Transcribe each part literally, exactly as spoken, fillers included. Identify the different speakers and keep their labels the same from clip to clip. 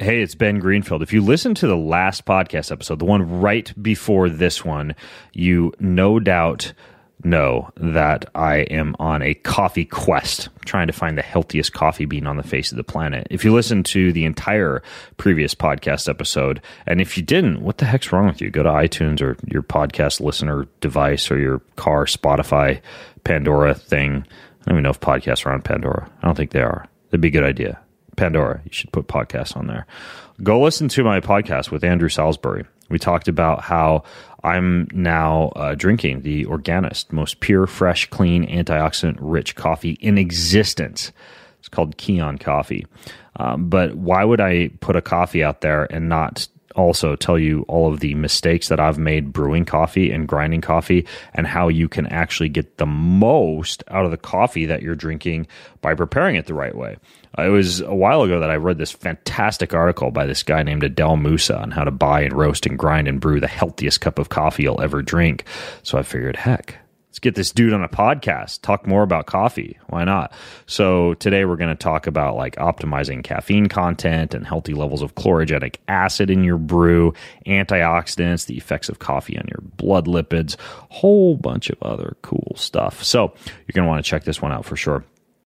Speaker 1: Hey, it's Ben Greenfield. If you listen to the last podcast episode, the one right before this one, you no doubt know that I am on a coffee quest, trying to find the healthiest coffee bean on the face of the planet. If you listen to the entire previous podcast episode, and if you didn't, what the heck's wrong with you? Go to iTunes or your podcast listener device or your car, Spotify, Pandora thing. I don't even know if podcasts are on Pandora. I don't think they are. That'd be a good idea. Pandora, you should put podcasts on there. Go listen to my podcast with Andrew Salisbury. We talked about how I'm now uh, drinking the Organist, most pure, fresh, clean, antioxidant-rich coffee in existence. It's called Kion Coffee. Um, but why would I put a coffee out there and not also tell you all of the mistakes that I've made brewing coffee and grinding coffee, and how you can actually get the most out of the coffee that you're drinking by preparing it the right way? Uh, it was a while ago that I read this fantastic article by this guy named Adel Moussa on how to buy and roast and grind and brew the healthiest cup of coffee you'll ever drink. So I figured, heck, let's get this dude on a podcast, talk more about coffee. Why not? So today we're going to talk about like optimizing caffeine content and healthy levels of chlorogenic acid in your brew, antioxidants, the effects of coffee on your blood lipids, whole bunch of other cool stuff. So you're going to want to check this one out for sure.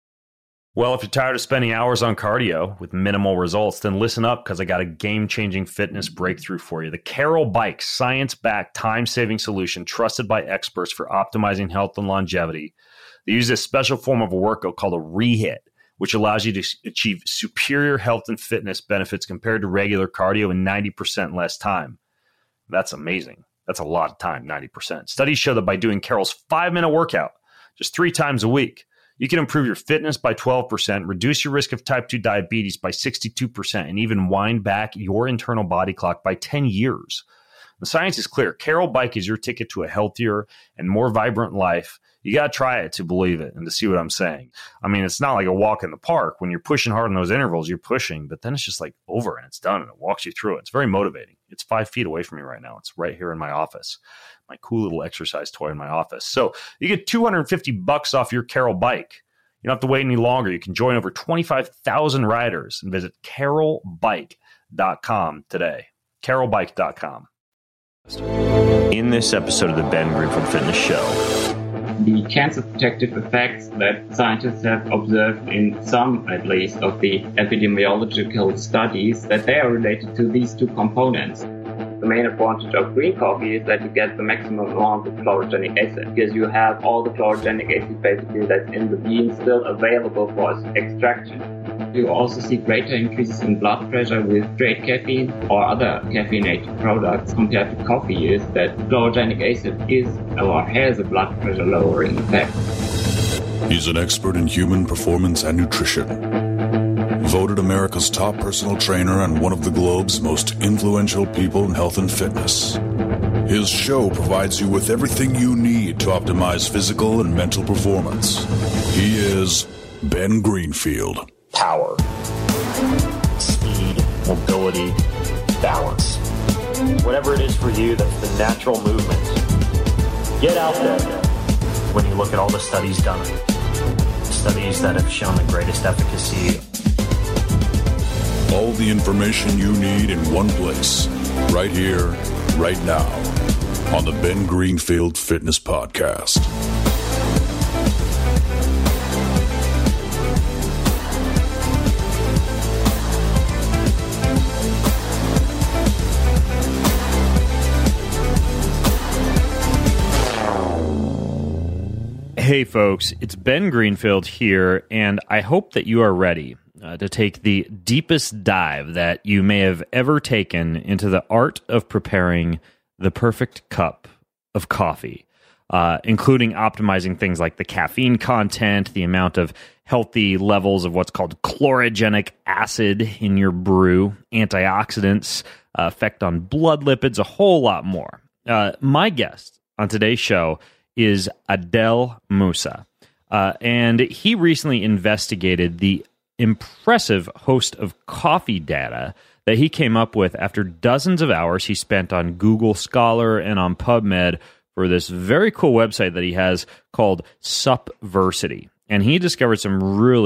Speaker 1: Well, if you're tired of spending hours on cardio with minimal results, then listen up, because I got a game-changing fitness breakthrough for you. The Carol Bike, science-backed, time-saving solution trusted by experts for optimizing health and longevity. They use this special form of a workout called a rehit, which allows you to achieve superior health and fitness benefits compared to regular cardio in ninety percent less time. That's amazing. That's a lot of time, ninety percent. Studies show that by doing Carol's five-minute workout just three times a week, you can improve your fitness by twelve percent, reduce your risk of type two diabetes by sixty-two percent, and even wind back your internal body clock by ten years. The science is clear. Carol Bike is your ticket to a healthier and more vibrant life. You got to try it to believe it and to see what I'm saying. I mean, it's not like a walk in the park. When you're pushing hard in those intervals, you're pushing, but then it's just like over and it's done and it walks you through it. It's very motivating. It's five feet away from me right now. It's right here in my office. My cool little exercise toy in my office. So you get two hundred fifty bucks off your Carol Bike. You don't have to wait any longer. You can join over twenty-five thousand riders and visit carol bike dot com today. carol bike dot com. In this episode of the Ben Greenfield Fitness Show,
Speaker 2: the cancer protective effects that scientists have observed in some, at least, of the epidemiological studies, that they are related to these two components. The main advantage of green coffee is that you get the maximum amount of chlorogenic acid, because you have all the chlorogenic acid basically that's in the bean still available for extraction. You also see greater increases in blood pressure with straight caffeine or other caffeinated products compared to coffee, is that chlorogenic acid is or has a blood pressure lowering effect.
Speaker 3: He's an expert in human performance and nutrition. Voted America's top personal trainer and one of the globe's most influential people in health and fitness. His show provides you with everything you need to optimize physical and mental performance. He is Ben Greenfield.
Speaker 1: Power, speed, mobility, balance. Whatever it is for you, that's the natural movement. Get out there. When you look at all the studies done, studies that have shown the greatest efficacy.
Speaker 3: All the information you need in one place, right here, right now, on the Ben Greenfield Fitness Podcast.
Speaker 1: Hey folks, it's Ben Greenfield here, and I hope that you are ready uh, to take the deepest dive that you may have ever taken into the art of preparing the perfect cup of coffee, uh, including optimizing things like the caffeine content, the amount of healthy levels of what's called chlorogenic acid in your brew, antioxidants, uh, effect on blood lipids, a whole lot more. Uh, my guest on today's show is Adel Moussa. Uh, and he recently investigated the impressive host of coffee data that he came up with after dozens of hours he spent on Google Scholar and on PubMed for this very cool website that he has called Supversity. And he discovered some really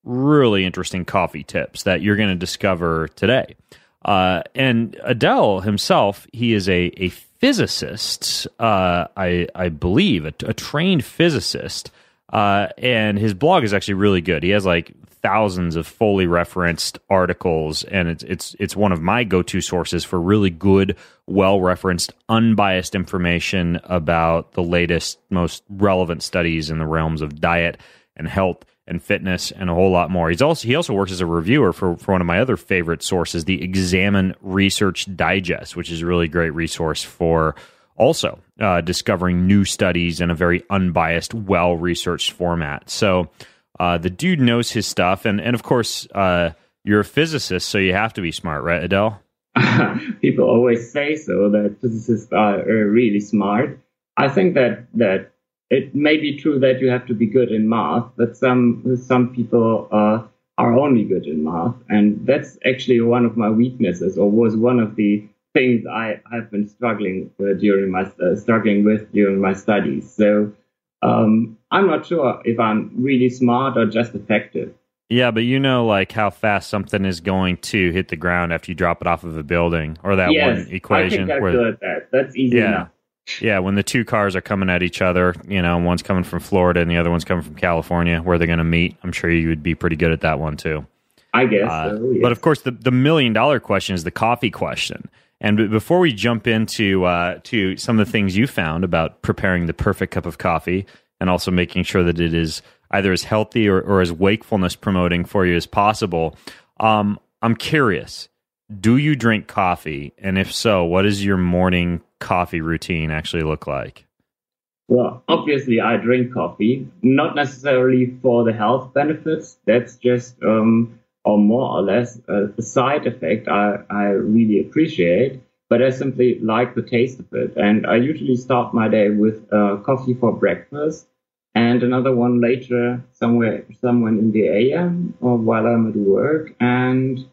Speaker 1: really interesting coffee tips that you're going to discover today. Uh, and Adel himself, he is a, a physicist, uh, I, I believe, a, a trained physicist. Uh, and his blog is actually really good. He has like thousands of fully referenced articles, and it's it's it's one of my go-to sources for really good, well-referenced, unbiased information about the latest, most relevant studies in the realms of diet and health and fitness and a whole lot more. He's also he also works as a reviewer for, for one of my other favorite sources, the Examine Research Digest, which is a really great resource for also uh, discovering new studies in a very unbiased, well-researched format. So uh, the dude knows his stuff, and and of course uh, you're a physicist, so you have to be smart, right, Adel?
Speaker 2: People always say so, that physicists are uh, really smart. I think that that it may be true that you have to be good in math, but some some people uh, are only good in math, and that's actually one of my weaknesses, or was one of the things I have been struggling uh, during my uh, struggling with during my studies. So um, I'm not sure if I'm really smart or just effective.
Speaker 1: Yeah, but you know, like how fast something is going to hit the ground after you drop it off of a building, or that
Speaker 2: yes,
Speaker 1: one equation.
Speaker 2: I can calculate
Speaker 1: where,
Speaker 2: that. That's easy
Speaker 1: yeah,
Speaker 2: enough.
Speaker 1: Yeah, when the two cars are coming at each other, you know, one's coming from Florida and the other one's coming from California, where they're going to meet. I'm sure you would be pretty good at that one too.
Speaker 2: I guess
Speaker 1: uh,
Speaker 2: so, yes.
Speaker 1: But of course, the, the million dollar question is the coffee question. And b- before we jump into uh, to some of the things you found about preparing the perfect cup of coffee and also making sure that it is either as healthy or, or as wakefulness promoting for you as possible, um, I'm curious, do you drink coffee? And if so, what does your morning coffee routine actually look like?
Speaker 2: Well, obviously I drink coffee, not necessarily for the health benefits. That's just, um, or more or less, uh, a side effect I, I really appreciate, but I simply like the taste of it. And I usually start my day with uh, coffee for breakfast and another one later somewhere, somewhere in the A M or while I'm at work. And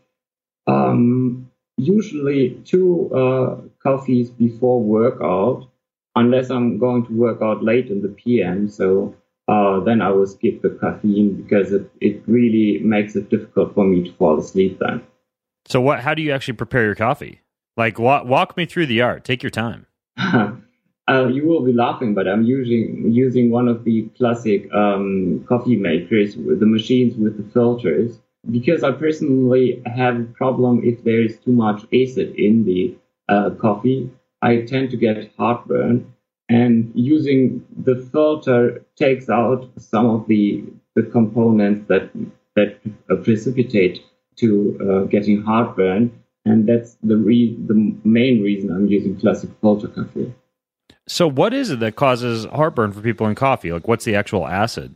Speaker 2: um, usually two uh, coffees before workout, unless I'm going to work out late in the P M. So uh, then I will skip the caffeine because it, it really makes it difficult for me to fall asleep then.
Speaker 1: So what? How do you actually prepare your coffee? Like, walk, walk me through the art. Take your time.
Speaker 2: Uh, you will be laughing, but I'm using using one of the classic um, coffee makers, with the machines with the filters, because I personally have a problem if there is too much acid in the uh, coffee. I tend to get heartburn, and using the filter takes out some of the the components that that uh, precipitate to uh, getting heartburn, and that's the re- the main reason I'm using classic filter coffee.
Speaker 1: So what is it that causes heartburn for people in coffee? Like, what's the actual acid?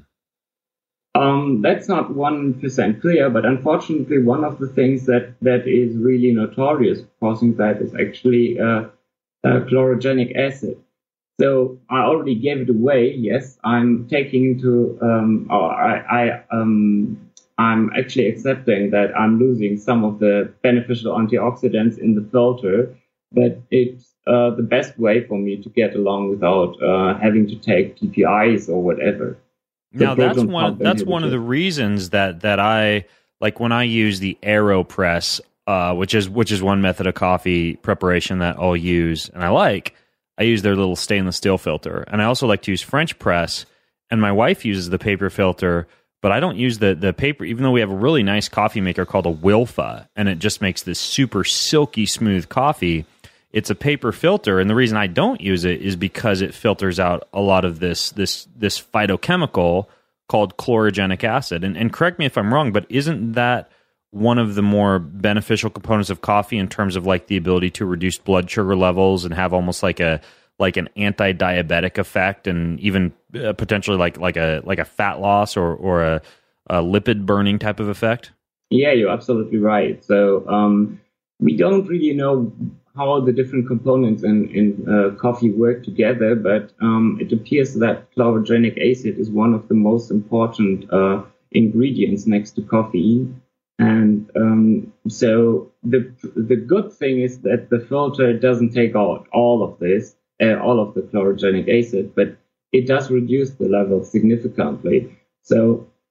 Speaker 2: Um, that's not one hundred percent clear, but unfortunately, one of the things that, that is really notorious causing that is actually uh, uh, chlorogenic acid. So I already gave it away. Yes, I'm taking into, um, or I, I, um, I'm actually accepting that I'm losing some of the beneficial antioxidants in the filter, but it's uh, the best way for me to get along without uh, having to take P P Is or whatever. So
Speaker 1: now that's one. That's one of the reasons that that I like when I use the AeroPress, uh, which is which is one method of coffee preparation that I'll use, and I like. I use their little stainless steel filter, and I also like to use French press. And my wife uses the paper filter, but I don't use the the paper. Even though we have a really nice coffee maker called a Wilfa, and it just makes this super silky smooth coffee. It's a paper filter, and the reason I don't use it is because it filters out a lot of this this this phytochemical called chlorogenic acid. And, and correct me if I'm wrong, but isn't that one of the more beneficial components of coffee in terms of like the ability to reduce blood sugar levels and have almost like a like an anti-diabetic effect, and even uh, potentially like like a like a fat loss or or a, a lipid burning type of effect?
Speaker 2: Yeah, you're absolutely right. So um, we don't really know how the different components in, in uh, coffee work together, but um, it appears that chlorogenic acid is one of the most important uh, ingredients next to coffee. And um, so the the good thing is that the filter doesn't take out all of this, uh, all of the chlorogenic acid, but it does reduce the level significantly. So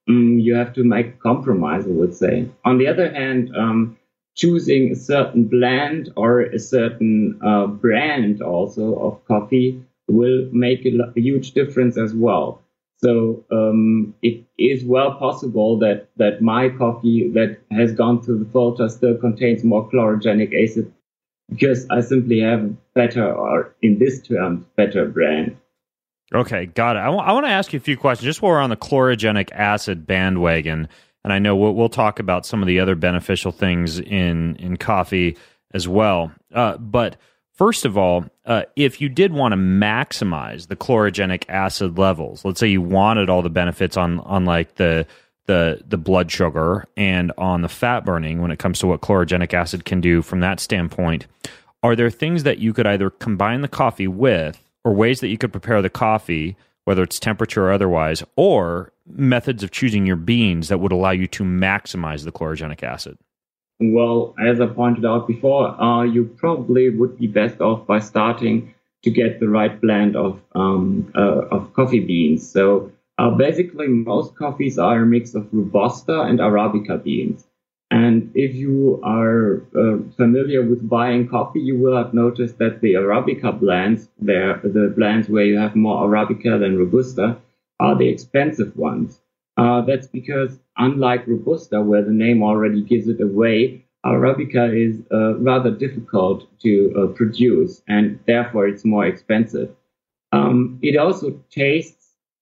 Speaker 2: um, you have to make a compromise, I would say. On the other hand, um, choosing a certain blend or a certain uh, brand also of coffee will make a, a huge difference as well. So um, it is well possible that, that my coffee that has gone through the filter still contains more chlorogenic acid because I simply have better, or in this term, better brand.
Speaker 1: Okay, got it. I, w- I want to ask you a few questions just while we're on the chlorogenic acid bandwagon. And I know we'll, we'll talk about some of the other beneficial things in, in coffee as well. Uh, but first of all, uh, if you did want to maximize the chlorogenic acid levels, let's say you wanted all the benefits on, on like the, the, the blood sugar and on the fat burning when it comes to what chlorogenic acid can do from that standpoint, are there things that you could either combine the coffee with or ways that you could prepare the coffee, whether it's temperature or otherwise, or methods of choosing your beans that would allow you to maximize the chlorogenic acid?
Speaker 2: Well, as I pointed out before, uh, you probably would be best off by starting to get the right blend of um, uh, of coffee beans. So uh, basically, most coffees are a mix of Robusta and Arabica beans. And if you are uh, familiar with buying coffee, you will have noticed that the Arabica blends, the blends where you have more Arabica than Robusta, are the expensive ones. Uh, that's because, unlike Robusta, where the name already gives it away, Arabica is uh, rather difficult to uh, produce, and therefore it's more expensive. Um, it also tastes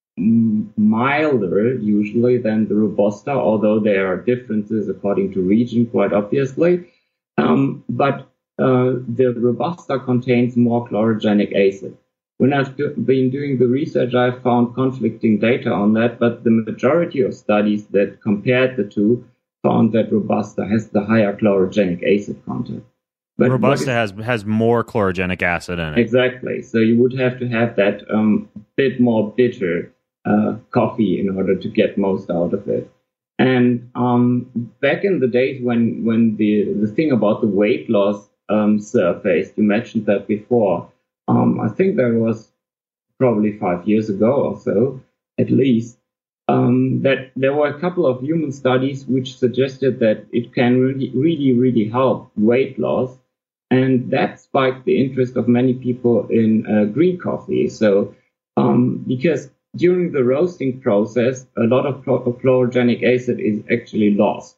Speaker 2: milder usually than the Robusta, although there are differences according to region, quite obviously. Um, but uh, the Robusta contains more chlorogenic acid. When I've do, been doing the research, I've found conflicting data on that, but the majority of studies that compared the two found that Robusta has the higher chlorogenic acid content.
Speaker 1: But Robusta is, has has more chlorogenic acid in it.
Speaker 2: Exactly. So you would have to have that um, bit more bitter uh, coffee in order to get most out of it. And um, back in the days when when the the thing about the weight loss um, surfaced, you mentioned that before. Um, I think that was probably five years ago or so, at least, um, that there were a couple of human studies which suggested that it can really, really, really help weight loss. And that spiked the interest of many people in uh, green coffee. So, um, because during the roasting process, a lot of chlorogenic acid is actually lost.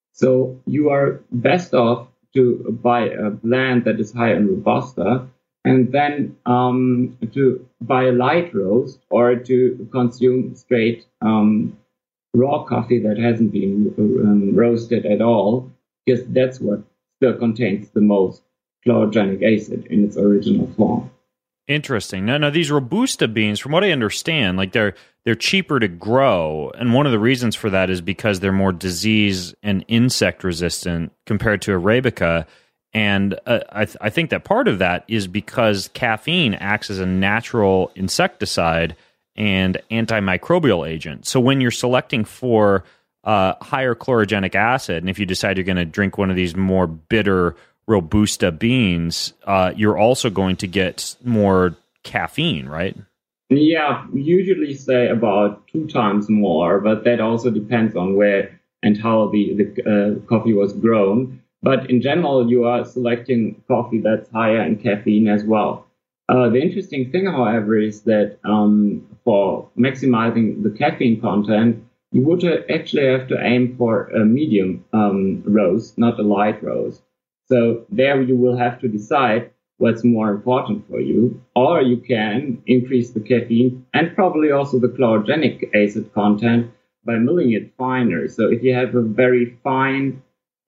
Speaker 2: So you are best off to buy a blend that is high in Robusta, and then um, to buy a light roast or to consume straight um, raw coffee that hasn't been um, roasted at all, because that's what still contains the most chlorogenic acid in its original form.
Speaker 1: Interesting. No, no, these Robusta beans, from what I understand, like they're they're cheaper to grow, and one of the reasons for that is because they're more disease and insect resistant compared to Arabica. And uh, I, th- I think that part of that is because caffeine acts as a natural insecticide and antimicrobial agent. So when you're selecting for uh, higher chlorogenic acid, and if you decide you're going to drink one of these more bitter Robusta beans, uh, you're also going to get more caffeine, right?
Speaker 2: Yeah, we usually say about two times more, but that also depends on where and how the, the uh, coffee was grown. But in general, you are selecting coffee that's higher in caffeine as well. Uh, the interesting thing, however, is that um, for maximizing the caffeine content, you would actually have to aim for a medium um, roast, not a light roast. So there you will have to decide what's more important for you. Or you can increase the caffeine and probably also the chlorogenic acid content by milling it finer. So if you have a very fine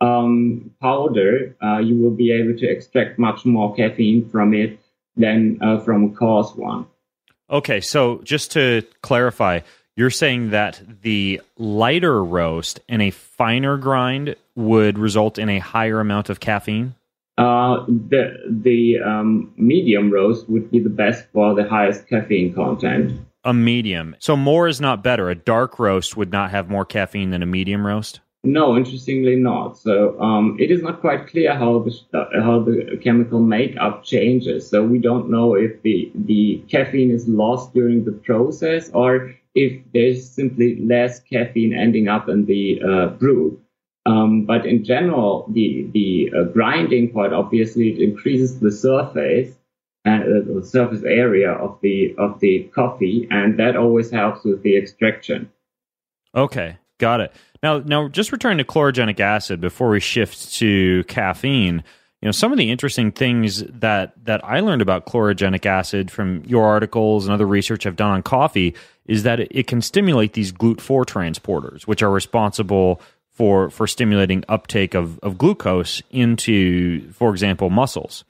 Speaker 2: Um, powder, uh, you will be able to extract much more caffeine from it than uh, from a coarse one.
Speaker 1: Okay, so just to clarify, you're saying that the lighter roast and a finer grind would result in a higher amount of caffeine?
Speaker 2: Uh, the the um, medium roast would be the best for the highest caffeine content.
Speaker 1: A medium. So more is not better. A dark roast would not have more caffeine than a medium roast?
Speaker 2: No, interestingly not. So um, it is not quite clear how the uh, how the chemical makeup changes. So we don't know if the, the caffeine is lost during the process or if there's simply less caffeine ending up in the uh, brew. Um, but in general, the the uh, grinding part, obviously, it increases the surface and uh, the surface area of the of the coffee, and that always helps with the extraction.
Speaker 1: Okay, got it. Now, now, just returning to chlorogenic acid before we shift to caffeine. You know, some of the interesting things that that I learned about chlorogenic acid from your articles and other research I've done on coffee is that it, it can stimulate these G L U T four transporters, which are responsible for for stimulating uptake of, of glucose into, for example, muscles.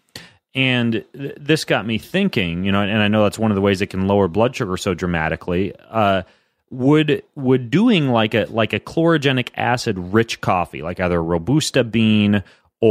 Speaker 1: And th- this got me thinking, you know, and I know that's one of the ways it can lower blood sugar so dramatically. Uh, would would doing like a like a chlorogenic acid rich coffee, like either a Robusta bean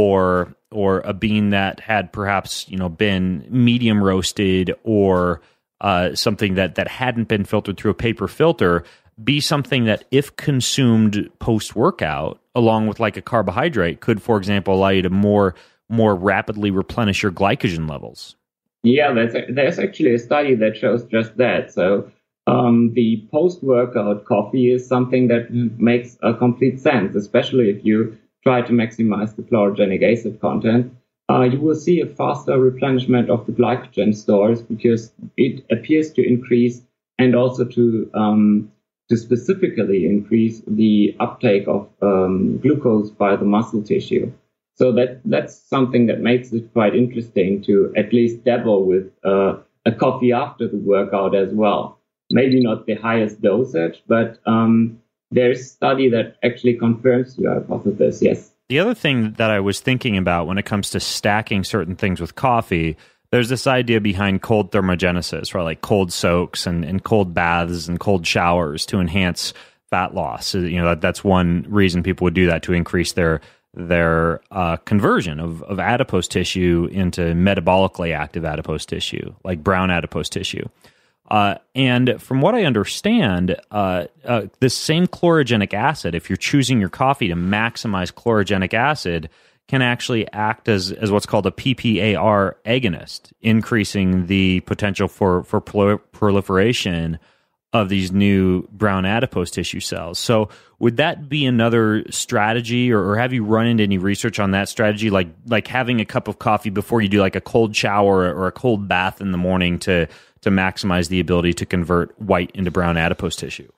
Speaker 1: or or a bean that had perhaps, you know, been medium roasted or uh, something that that hadn't been filtered through a paper filter, be something that, if consumed post-workout, along with like a carbohydrate, could, for example, allow you to more more rapidly replenish your glycogen levels?
Speaker 2: Yeah, that's a, there's actually a study that shows just that. So um, the post-workout coffee is something that makes a complete sense, especially if you try to maximize the chlorogenic acid content. Uh, you will see a faster replenishment of the glycogen stores because it appears to increase and also to um, to specifically increase the uptake of um, glucose by the muscle tissue. So that that's something that makes it quite interesting to at least dabble with uh, a coffee after the workout as well. Maybe not the highest dosage, but um, there's a study that actually confirms your hypothesis, yes.
Speaker 1: The other thing that I was thinking about when it comes to stacking certain things with coffee, there's this idea behind cold thermogenesis, right? Like cold soaks and, and cold baths and cold showers to enhance fat loss. So, you know, that, that's one reason people would do that, to increase their their uh, conversion of, of adipose tissue into metabolically active adipose tissue, like brown adipose tissue. Uh, and from what I understand, uh, uh, this same chlorogenic acid, if you're choosing your coffee to maximize chlorogenic acid, can actually act as, as what's called a P P A R agonist, increasing the potential for, for proliferation of these new brown adipose tissue cells. So would that be another strategy, or, or have you run into any research on that strategy, like like having a cup of coffee before you do like a cold shower or a cold bath in the morning to to maximize the ability to convert white into brown adipose tissue?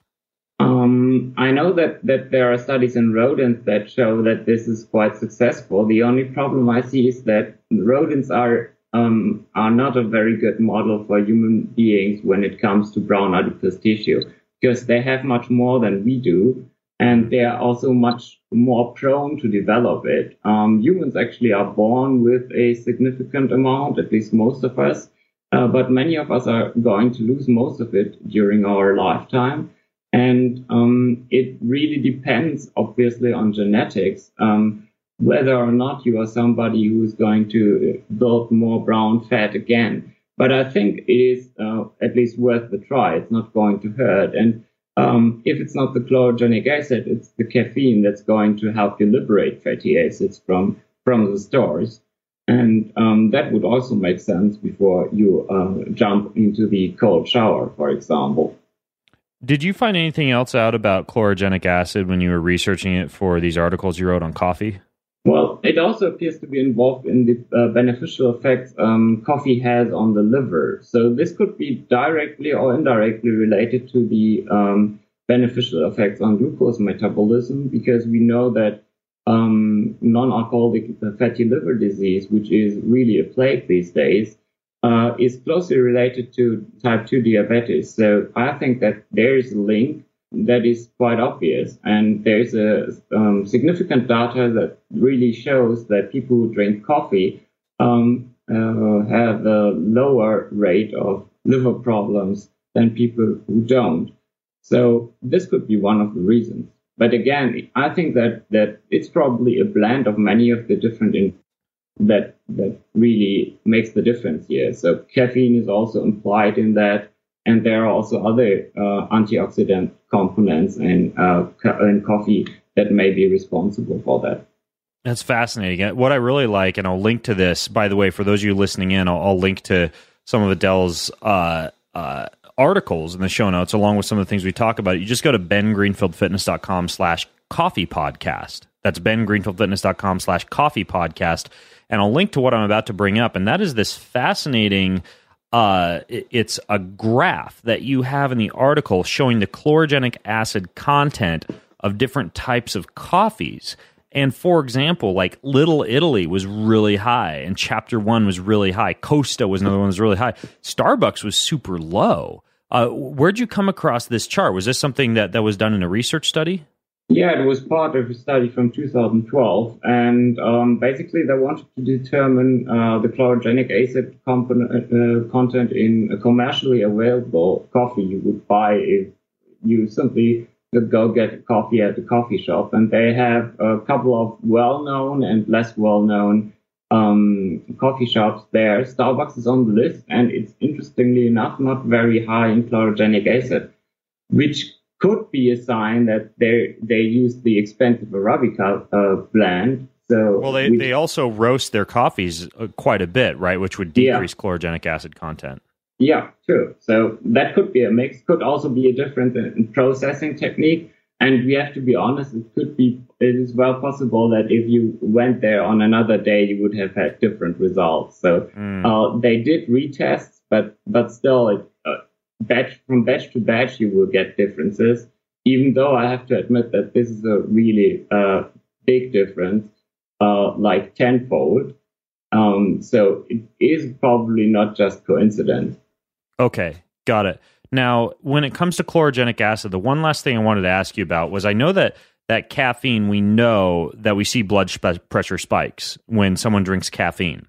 Speaker 2: Um, I know that, that there are studies in rodents that show that this is quite successful. The only problem I see is that rodents are um, are not a very good model for human beings when it comes to brown adipose tissue, because they have much more than we do, and they are also much more prone to develop it. Um, humans actually are born with a significant amount, at least most of us, uh, but many of us are going to lose most of it during our lifetime. And um, it really depends, obviously, on genetics, um, whether or not you are somebody who is going to build more brown fat again. But I think it is uh, at least worth the try. It's not going to hurt. And um, if it's not the chlorogenic acid, it's the caffeine that's going to help you liberate fatty acids from, from the stores. And um, that would also make sense before you uh, jump into the cold shower, for example.
Speaker 1: Did you find anything else out about chlorogenic acid when you were researching it for these articles you wrote on coffee?
Speaker 2: Well, it also appears to be involved in the uh, beneficial effects um, coffee has on the liver. So this could be directly or indirectly related to the um, beneficial effects on glucose metabolism, because we know that um, non-alcoholic fatty liver disease, which is really a plague these days, Uh, is closely related to type two diabetes. So I think that there is a link that is quite obvious. And there's a um, significant data that really shows that people who drink coffee um, uh, have a lower rate of liver problems than people who don't. So this could be one of the reasons. But again, I think that, that it's probably a blend of many of the different in- that that really makes the difference here. So caffeine is also implied in that, and there are also other uh, antioxidant components in, uh, co- in coffee that may be responsible for that.
Speaker 1: That's fascinating. What I really like, and I'll link to this, by the way, for those of you listening in, I'll, I'll link to some of Adele's uh, uh, articles in the show notes, along with some of the things we talk about. You just go to bengreenfieldfitness.com slash coffee podcast. That's bengreenfieldfitness.com slash coffee podcast. And I'll link to what I'm about to bring up. And that is this fascinating, uh, it's a graph that you have in the article showing the chlorogenic acid content of different types of coffees. And for example, like Little Italy was really high, and Chapter One was really high. Costa was another one that was really high. Starbucks was super low. Uh, where'd you come across this chart? Was this something that, that was done in a research study?
Speaker 2: Yeah, it was part of a study from two thousand twelve, and um, basically they wanted to determine uh, the chlorogenic acid component, uh, content in a commercially available coffee you would buy if you simply go get coffee at a coffee shop. And they have a couple of well-known and less well-known um, coffee shops there. Starbucks is on the list, and it's interestingly enough not very high in chlorogenic acid, which could be a sign that they they use the expensive Arabica uh, blend. So
Speaker 1: well, they,
Speaker 2: which,
Speaker 1: they also roast their coffees quite a bit, right? Which would decrease
Speaker 2: yeah.
Speaker 1: chlorogenic acid content.
Speaker 2: Yeah, true. So that could be a mix. Could also be a difference in, in processing technique. And we have to be honest, it could be, it is well possible that if you went there on another day, you would have had different results. So mm. uh, they did retests, but but still, it, uh, batch from batch to batch, you will get differences. Even though I have to admit that this is a really uh, big difference, uh, like tenfold. Um, so it is probably not just coincidence.
Speaker 1: Okay, got it. Now, when it comes to chlorogenic acid, the one last thing I wanted to ask you about was I know that that caffeine, we know that we see blood sp- pressure spikes when someone drinks caffeine.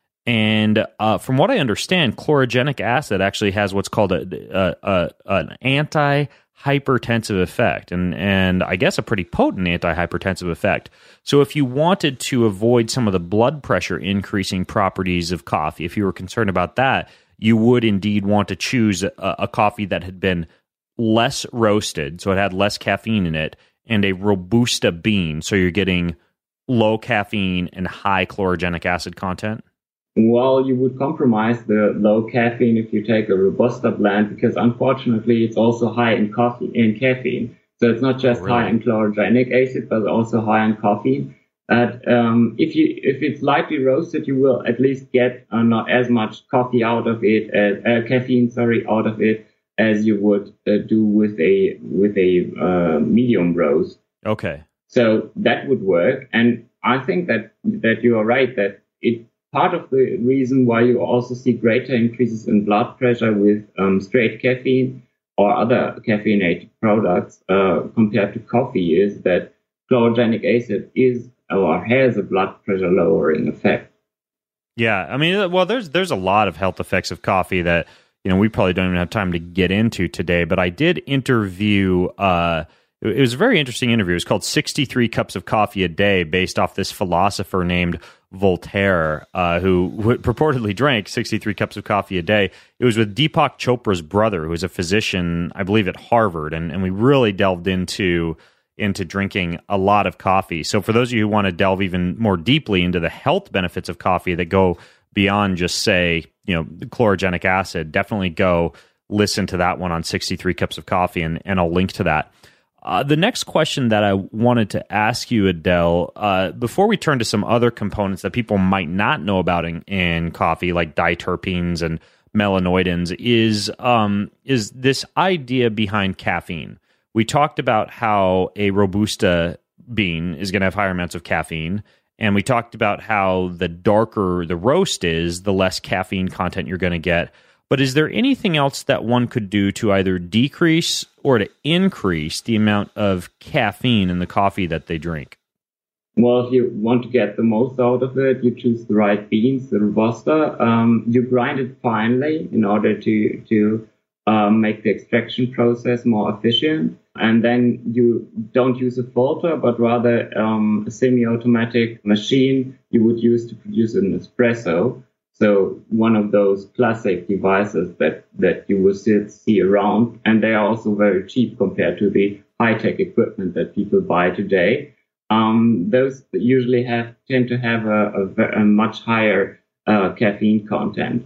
Speaker 1: And uh, from what I understand, chlorogenic acid actually has what's called a, a, a an anti-hypertensive effect, and, and I guess a pretty potent anti-hypertensive effect. So if you wanted to avoid some of the blood pressure increasing properties of coffee, if you were concerned about that, you would indeed want to choose a, a coffee that had been less roasted, so it had less caffeine in it, and a Robusta bean, so you're getting low caffeine and high chlorogenic acid content?
Speaker 2: Well, you would compromise the low caffeine if you take a Robusta blend, because unfortunately it's also high in coffee in caffeine. So it's not just
Speaker 1: really?
Speaker 2: high in chlorogenic acid, but also high in caffeine. And um, if you if it's lightly roasted, you will at least get uh, not as much coffee out of it, as, uh, caffeine, sorry, out of it as you would uh, do with a with a uh, medium roast.
Speaker 1: Okay.
Speaker 2: So that would work, and I think that that you are right that it. Part of the reason why you also see greater increases in blood pressure with um, straight caffeine or other caffeinated products uh, compared to coffee is that chlorogenic acid is or has a blood pressure lowering effect.
Speaker 1: Yeah, I mean, well, there's there's a lot of health effects of coffee that, you know, we probably don't even have time to get into today. But I did interview. Uh, it was a very interesting interview. It was called sixty-three Cups of Coffee a Day, based off this philosopher named Voltaire, uh, who w- purportedly drank sixty-three cups of coffee a day. It was with Deepak Chopra's brother, who is a physician, I believe, at Harvard, and, and we really delved into into drinking a lot of coffee. So for those of you who want to delve even more deeply into the health benefits of coffee that go beyond just, say, you know, chlorogenic acid, definitely go listen to that one on sixty-three Cups of Coffee, and, and I'll link to that. Uh, the next question that I wanted to ask you, Adele, uh, before we turn to some other components that people might not know about in, in coffee, like diterpenes and melanoidins, is um, is this idea behind caffeine. We talked about how a Robusta bean is going to have higher amounts of caffeine, and we talked about how the darker the roast is, the less caffeine content you're going to get. But is there anything else that one could do to either decrease or to increase the amount of caffeine in the coffee that they drink?
Speaker 2: Well, if you want to get the most out of it, you choose the right beans, the Robusta. Um, you grind it finely in order to to um, make the extraction process more efficient. And then you don't use a filter, but rather um, a semi-automatic machine you would use to produce an espresso. So one of those classic devices that, that you will still see around, and they are also very cheap compared to the high-tech equipment that people buy today. Um, those usually have tend to have a, a, a much higher uh, caffeine content.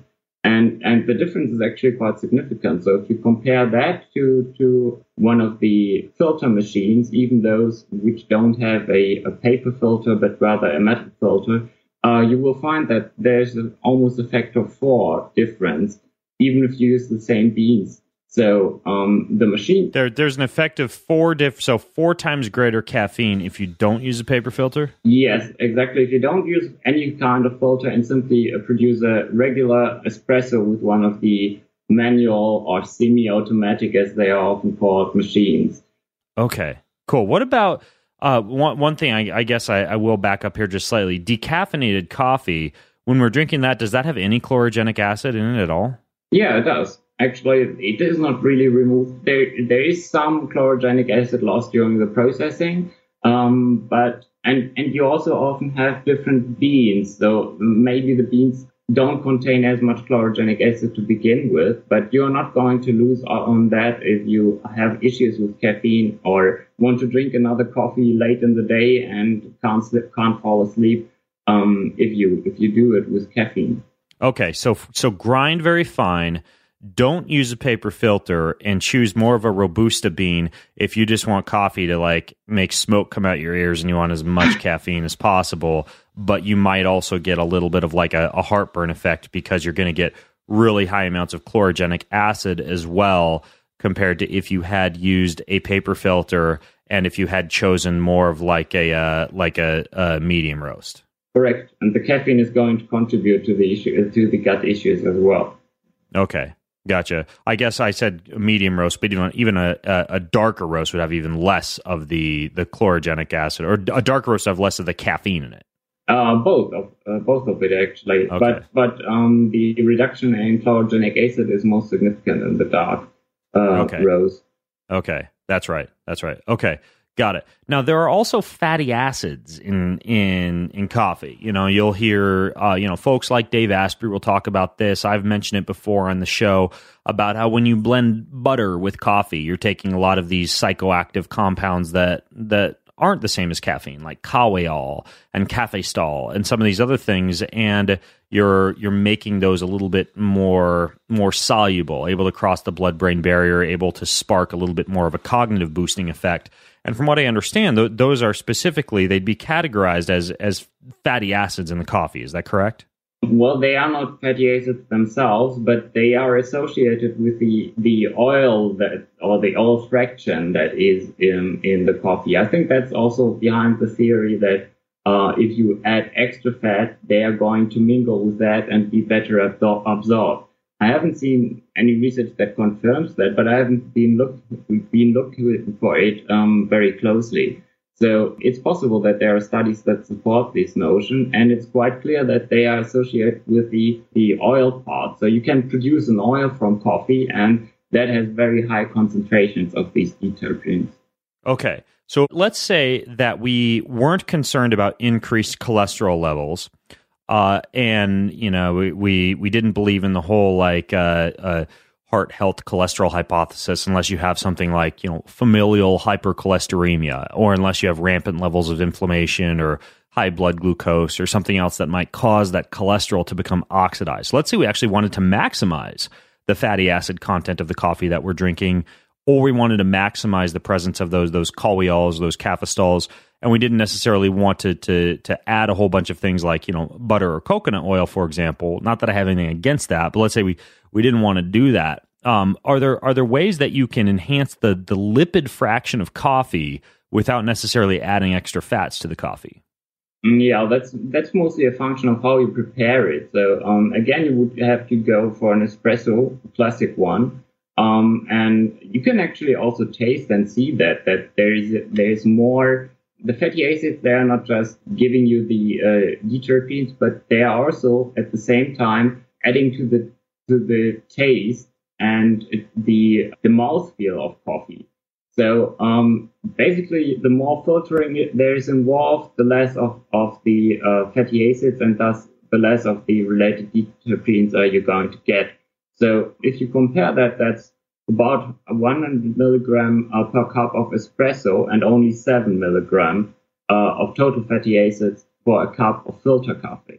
Speaker 2: And and the difference is actually quite significant. So if you compare that to to one of the filter machines, even those which don't have a, a paper filter but rather a metal filter, uh, you will find that there's a, almost a factor of four difference, even if you use the same beans. So um, the machine
Speaker 1: there, there's an effect of four diff, so four times greater caffeine if you don't use a paper filter.
Speaker 2: Yes, exactly. If you don't use any kind of filter and simply uh, produce a regular espresso with one of the manual or semi-automatic, as they are often called, machines.
Speaker 1: Okay, cool. What about uh, one one thing? I, I guess I, I will back up here just slightly. Decaffeinated coffee. When we're drinking that, does that have any chlorogenic acid in it at all?
Speaker 2: Yeah, it does. Actually, it is not really removed. There, there is some chlorogenic acid lost during the processing, um, but and and you also often have different beans. So maybe the beans don't contain as much chlorogenic acid to begin with, but you're not going to lose on that if you have issues with caffeine or want to drink another coffee late in the day and can't sleep, can't fall asleep. Um, if you if you do it with caffeine.
Speaker 1: Okay, so so grind very fine. Don't use a paper filter and choose more of a Robusta bean if you just want coffee to like make smoke come out your ears and you want as much caffeine as possible. But you might also get a little bit of like a, a heartburn effect because you're going to get really high amounts of chlorogenic acid as well compared to if you had used a paper filter and if you had chosen more of like a uh, like a, a medium roast.
Speaker 2: Correct, and the caffeine is going to contribute to the issue to the gut issues as well.
Speaker 1: Okay. Gotcha. I guess I said medium roast, but even even a, a, a darker roast would have even less of the, the chlorogenic acid, or a darker roast would have less of the caffeine in it.
Speaker 2: Uh, both of uh, both of it actually,
Speaker 1: okay.
Speaker 2: but but um, the reduction in chlorogenic acid is most significant in the dark uh,
Speaker 1: okay.
Speaker 2: roast.
Speaker 1: Okay, that's right. That's right. Okay. Got it. Now there are also fatty acids in in in coffee. You know, you'll hear uh, you know folks like Dave Asprey will talk about this. I've mentioned it before on the show about how when you blend butter with coffee, you're taking a lot of these psychoactive compounds that that aren't the same as caffeine, like kaweol and cafestol and some of these other things, and you're you're making those a little bit more more soluble, able to cross the blood-brain barrier, able to spark a little bit more of a cognitive boosting effect. And from what I understand, th- those are specifically, they'd be categorized as as fatty acids in the coffee. Is that correct?
Speaker 2: Well, they are not fatty acids themselves, but they are associated with the, the oil that, or the oil fraction that is in, in the coffee. I think that's also behind the theory that uh, if you add extra fat, they are going to mingle with that and be better absor- absorbed. I haven't seen any research that confirms that, but I haven't been look been looking for it um, very closely. So it's possible that there are studies that support this notion, and it's quite clear that they are associated with the, the oil part. So you can produce an oil from coffee, and that has very high concentrations of these detergents.
Speaker 1: Okay. So let's say that we weren't concerned about increased cholesterol levels. Uh, and, you know, we, we, we didn't believe in the whole, like, uh, uh, heart health cholesterol hypothesis unless you have something like, you know, familial hypercholesteremia, or unless you have rampant levels of inflammation or high blood glucose or something else that might cause that cholesterol to become oxidized. So let's say we actually wanted to maximize the fatty acid content of the coffee that we're drinking, or we wanted to maximize the presence of those those kaweols, those cafestols, and we didn't necessarily want to, to to add a whole bunch of things like, you know, butter or coconut oil, for example. Not that I have anything against that, but let's say we, we didn't want to do that. Um, are there are there ways that you can enhance the the lipid fraction of coffee without necessarily adding extra fats to the coffee?
Speaker 2: Yeah, that's that's mostly a function of how you prepare it. So um, again, you would have to go for an espresso, a classic one. Um, and you can actually also taste and see that that there is there is more. The fatty acids, they are not just giving you the uh, detergents, but they are also at the same time adding to the to the taste and the the mouthfeel of coffee. So um, basically, the more filtering it, there is involved, the less of of the uh, fatty acids, and thus the less of the related detergents are you going to get. So if you compare that, that's about one hundred milligram uh, per cup of espresso and only seven milligram uh, of total fatty acids for a cup of filter coffee.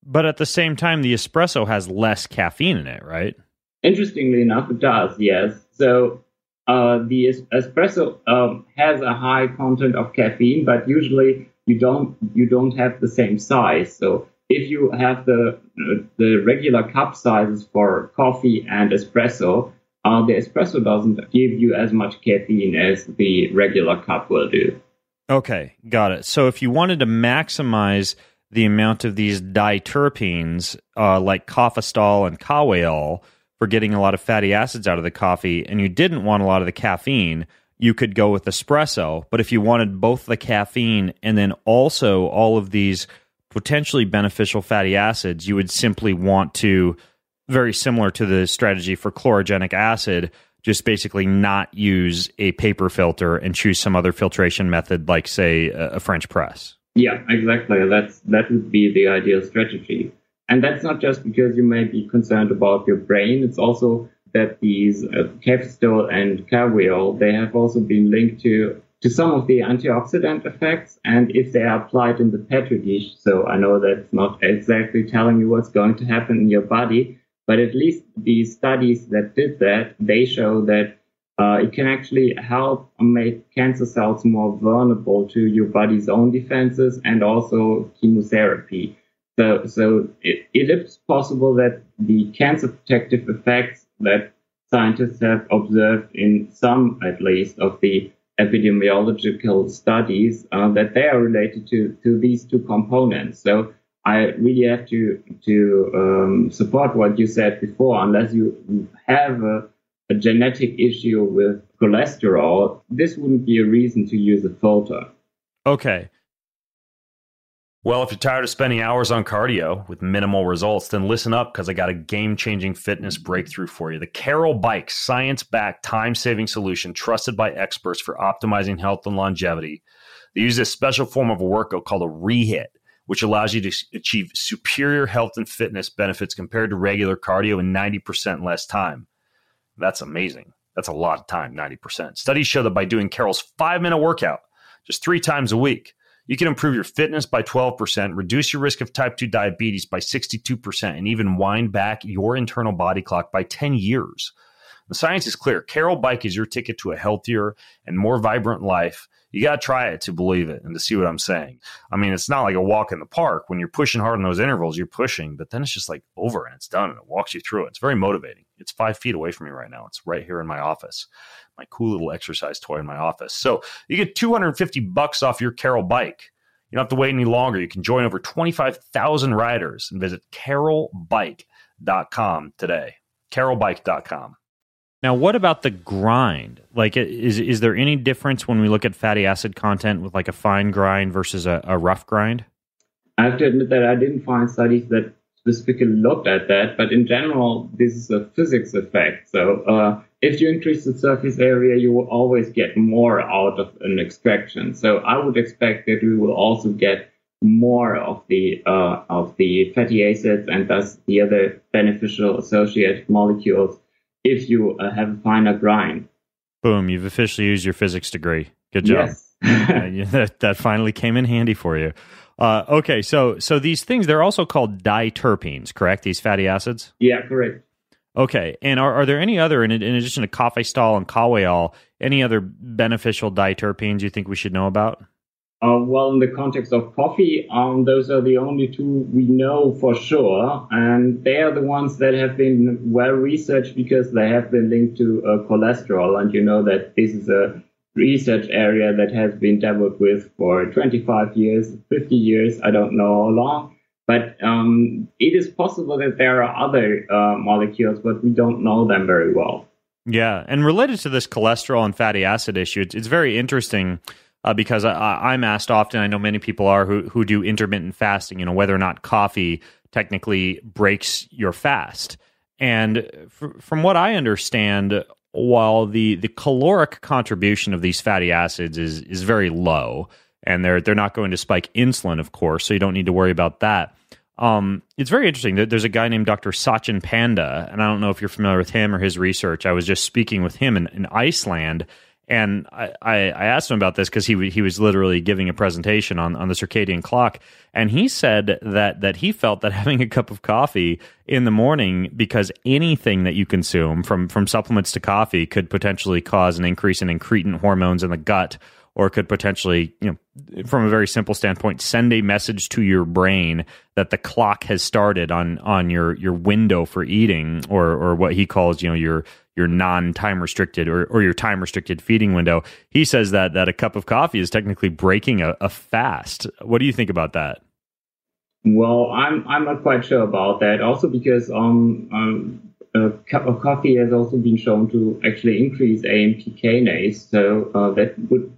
Speaker 1: But at the same time, the espresso has less caffeine in it, right?
Speaker 2: Interestingly enough, it does, yes. So uh, the es- espresso um, has a high content of caffeine, but usually you don't you don't have the same size. So if you have the uh, the regular cup sizes for coffee and espresso, uh, the espresso doesn't give you as much caffeine as the regular cup will do.
Speaker 1: Okay, got it. So if you wanted to maximize the amount of these diterpenes, uh, like coffostol and kaweol, for getting a lot of fatty acids out of the coffee, and you didn't want a lot of the caffeine, you could go with espresso. But if you wanted both the caffeine and then also all of these potentially beneficial fatty acids, you would simply want to, very similar to the strategy for chlorogenic acid, just basically not use a paper filter and choose some other filtration method, like, say, a French press.
Speaker 2: Yeah, exactly. That's that would be the ideal strategy. And that's not just because you may be concerned about your brain. It's also that these uh, coffostol and kaweol, they have also been linked to, to some of the antioxidant effects. And if they are applied in the Petri dish, so I know that's not exactly telling you what's going to happen in your body, but at least the studies that did that, they show that Uh, it can actually help make cancer cells more vulnerable to your body's own defenses and also chemotherapy. So, so it, it is possible that the cancer protective effects that scientists have observed in some, at least, of the epidemiological studies, uh, that they are related to, to these two components. So I really have to, to um, support what you said before. Unless you have a a genetic issue with cholesterol, this wouldn't be a reason to use a filter.
Speaker 1: Okay. Well, if you're tired of spending hours on cardio with minimal results, then listen up, because I got a game-changing fitness breakthrough for you. The Carol Bike, science-backed, time-saving solution trusted by experts for optimizing health and longevity. They use this special form of a workout called a rehit, which allows you to achieve superior health and fitness benefits compared to regular cardio in ninety percent less time. That's amazing. That's a lot of time, ninety percent. Studies show that by doing Carol's five-minute workout just three times a week, you can improve your fitness by twelve percent, reduce your risk of type two diabetes by sixty-two percent, and even wind back your internal body clock by ten years. The science is clear. Carol Bike is your ticket to a healthier and more vibrant life. You got to try it to believe it and to see what I'm saying. I mean, it's not like a walk in the park. When you're pushing hard in those intervals, you're pushing, but then it's just like over and it's done and it walks you through it. It's very motivating. It's five feet away from me right now. It's right here in my office, my cool little exercise toy in my office. So you get two hundred fifty bucks off your Carol Bike. You don't have to wait any longer. You can join over twenty-five thousand riders and visit carol bike dot com today. carol bike dot com. Now, what about the grind? Like, is is there any difference when we look at fatty acid content with like a fine grind versus a, a rough grind?
Speaker 2: I have to admit that I didn't find studies that specifically looked at that, but in general, this is a physics effect. So uh, if you increase the surface area, you will always get more out of an extraction. So I would expect that we will also get more of the uh, of the fatty acids and thus the other beneficial associated molecules if you uh, have a finer grind.
Speaker 1: Boom, you've officially used your physics degree. Good job.
Speaker 2: Yes.
Speaker 1: uh, that, that finally came in handy for you. Uh, okay, so so these things, they're also called diterpenes, correct? These fatty acids?
Speaker 2: Yeah, correct.
Speaker 1: Okay, and are, are there any other, in, in addition to coffostol and kaweol, any other beneficial diterpenes you think we should know about?
Speaker 2: Uh, well, in the context of coffee, um, those are the only two we know for sure, and they are the ones that have been well researched because they have been linked to uh, cholesterol, and you know that this is a research area that has been dabbled with for twenty-five years, fifty years, I don't know how long, but um, it is possible that there are other uh, molecules, but we don't know them very well.
Speaker 1: Yeah, and related to this cholesterol and fatty acid issue, it's, it's very interesting. Uh, because I, I'm asked often, I know many people are, who, who do intermittent fasting, you know, whether or not coffee technically breaks your fast. And f- from what I understand, while the, the caloric contribution of these fatty acids is is very low, and they're they're not going to spike insulin, of course, so you don't need to worry about that. Um, it's very interesting. There's a guy named Doctor Sachin Panda, and I don't know if you're familiar with him or his research. I was just speaking with him in, in Iceland. And I, I, I asked him about this because he he was literally giving a presentation on, on the circadian clock, and he said that that he felt that having a cup of coffee in the morning, because anything that you consume from from supplements to coffee could potentially cause an increase in incretin hormones in the gut, or could potentially, you know, from a very simple standpoint, send a message to your brain that the clock has started on on your your window for eating, or or what he calls, you know, your your non-time restricted or, or your time restricted feeding window. He says that that a cup of coffee is technically breaking a, a fast. What do you think about that?
Speaker 2: Well, I'm I'm not quite sure about that. Also because um, um a cup of coffee has also been shown to actually increase A M P kinase, so uh, that would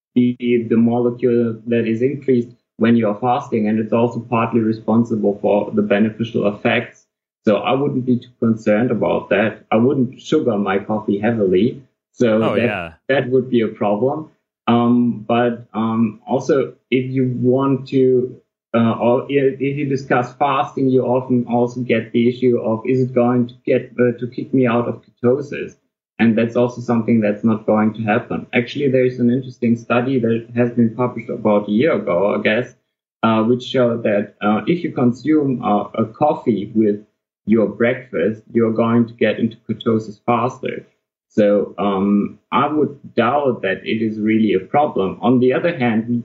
Speaker 2: be the molecule that is increased when you are fasting, and it's also partly responsible for the beneficial effects. So I wouldn't be too concerned about that. I wouldn't sugar my coffee heavily, so
Speaker 1: oh,
Speaker 2: that,
Speaker 1: yeah.
Speaker 2: that would be a problem. Um, but um, also, if you want to, uh, or if, if you discuss fasting, you often also get the issue of, is it going to get uh, to kick me out of ketosis? And that's also something that's not going to happen. Actually, there's an interesting study that has been published about a year ago, I guess, uh, which showed that uh, if you consume uh, a coffee with your breakfast, you're going to get into ketosis faster. So um, I would doubt that it is really a problem. On the other hand,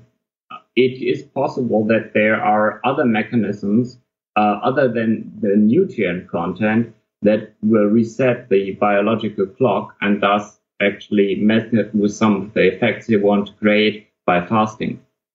Speaker 2: it is possible that there are other mechanisms uh, other than the nutrient content that will reset the biological clock and thus actually mess with some of the effects you want to create by fasting.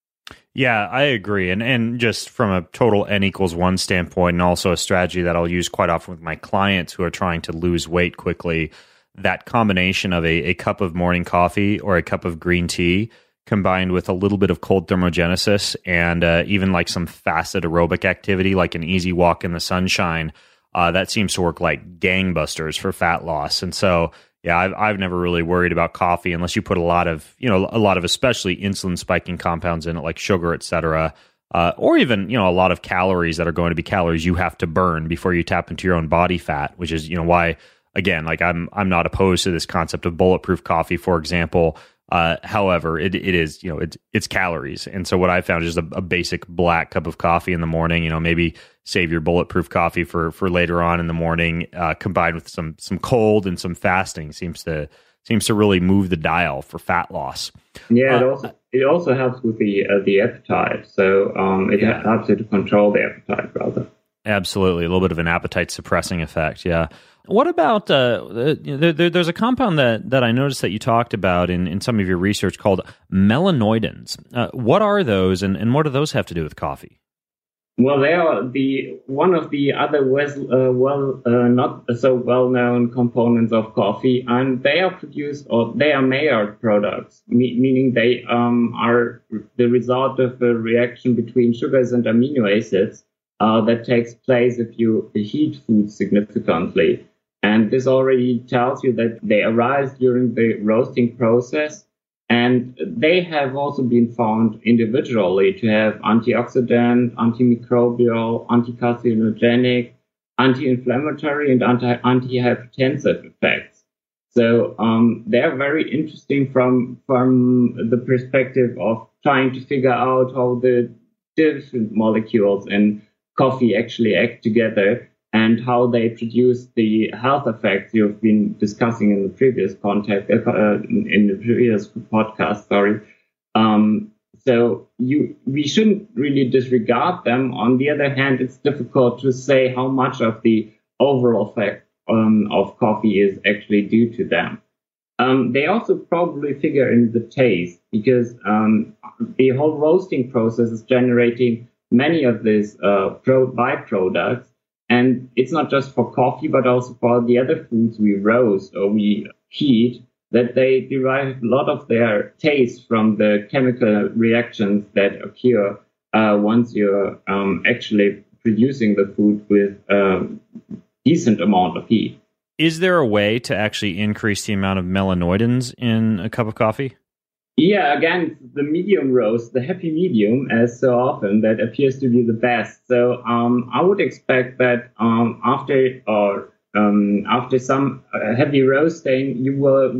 Speaker 1: Yeah, I agree. And and just from a total N equals one standpoint, and also a strategy that I'll use quite often with my clients who are trying to lose weight quickly, that combination of a, a cup of morning coffee or a cup of green tea combined with a little bit of cold thermogenesis and uh, even like some fasted aerobic activity, like an easy walk in the sunshine, uh, that seems to work like gangbusters for fat loss. And so yeah, I've I've never really worried about coffee unless you put a lot of, you know, a lot of especially insulin spiking compounds in it, like sugar, et cetera, uh, or even, you know, a lot of calories that are going to be calories you have to burn before you tap into your own body fat, which is, you know, why, again, like I'm I'm not opposed to this concept of bulletproof coffee, for example. Uh, however, it it is, you know, it's it's calories, and so what I found is just a, a basic black cup of coffee in the morning. You know, maybe save your bulletproof coffee for for later on in the morning, uh, combined with some some cold and some fasting seems to seems to really move the dial for fat loss.
Speaker 2: Yeah,
Speaker 1: uh,
Speaker 2: it also it also helps with the uh, the appetite. So um, it
Speaker 1: yeah.
Speaker 2: helps you to control the appetite rather.
Speaker 1: Absolutely, a little bit of an appetite suppressing effect. Yeah. What about uh, there, there, there's a compound that, that I noticed that you talked about in, in some of your research called melanoidins. Uh, what are those, and, and what do those have to do with coffee?
Speaker 2: Well, they are the one of the other well, uh, well uh, not so well-known components of coffee, and they are produced or they are Maillard products, me- meaning they um, are the result of a reaction between sugars and amino acids uh, that takes place if you heat food significantly. And this already tells you that they arise during the roasting process. And they have also been found individually to have antioxidant, antimicrobial, anticarcinogenic, anti-inflammatory, and anti- anti-hypertensive effects. So um, they're very interesting from, from the perspective of trying to figure out how the different molecules in coffee actually act together, and how they produce the health effects you've been discussing in the previous contact, uh, in the previous podcast, sorry. Um, so you, we shouldn't really disregard them. On the other hand, it's difficult to say how much of the overall effect um, of coffee is actually due to them. Um, they also probably figure in the taste, because um, the whole roasting process is generating many of these uh, pro- byproducts. And it's not just for coffee, but also for the other foods we roast or we heat, that they derive a lot of their taste from the chemical reactions that occur uh, once you're um, actually producing the food with a decent amount of heat.
Speaker 1: Is there a way to actually increase the amount of melanoidins in a cup of coffee?
Speaker 2: Yeah, again, the medium roast, the happy medium, as so often, that appears to be the best. So um, I would expect that um, after or um, after some uh, heavy roasting, you will see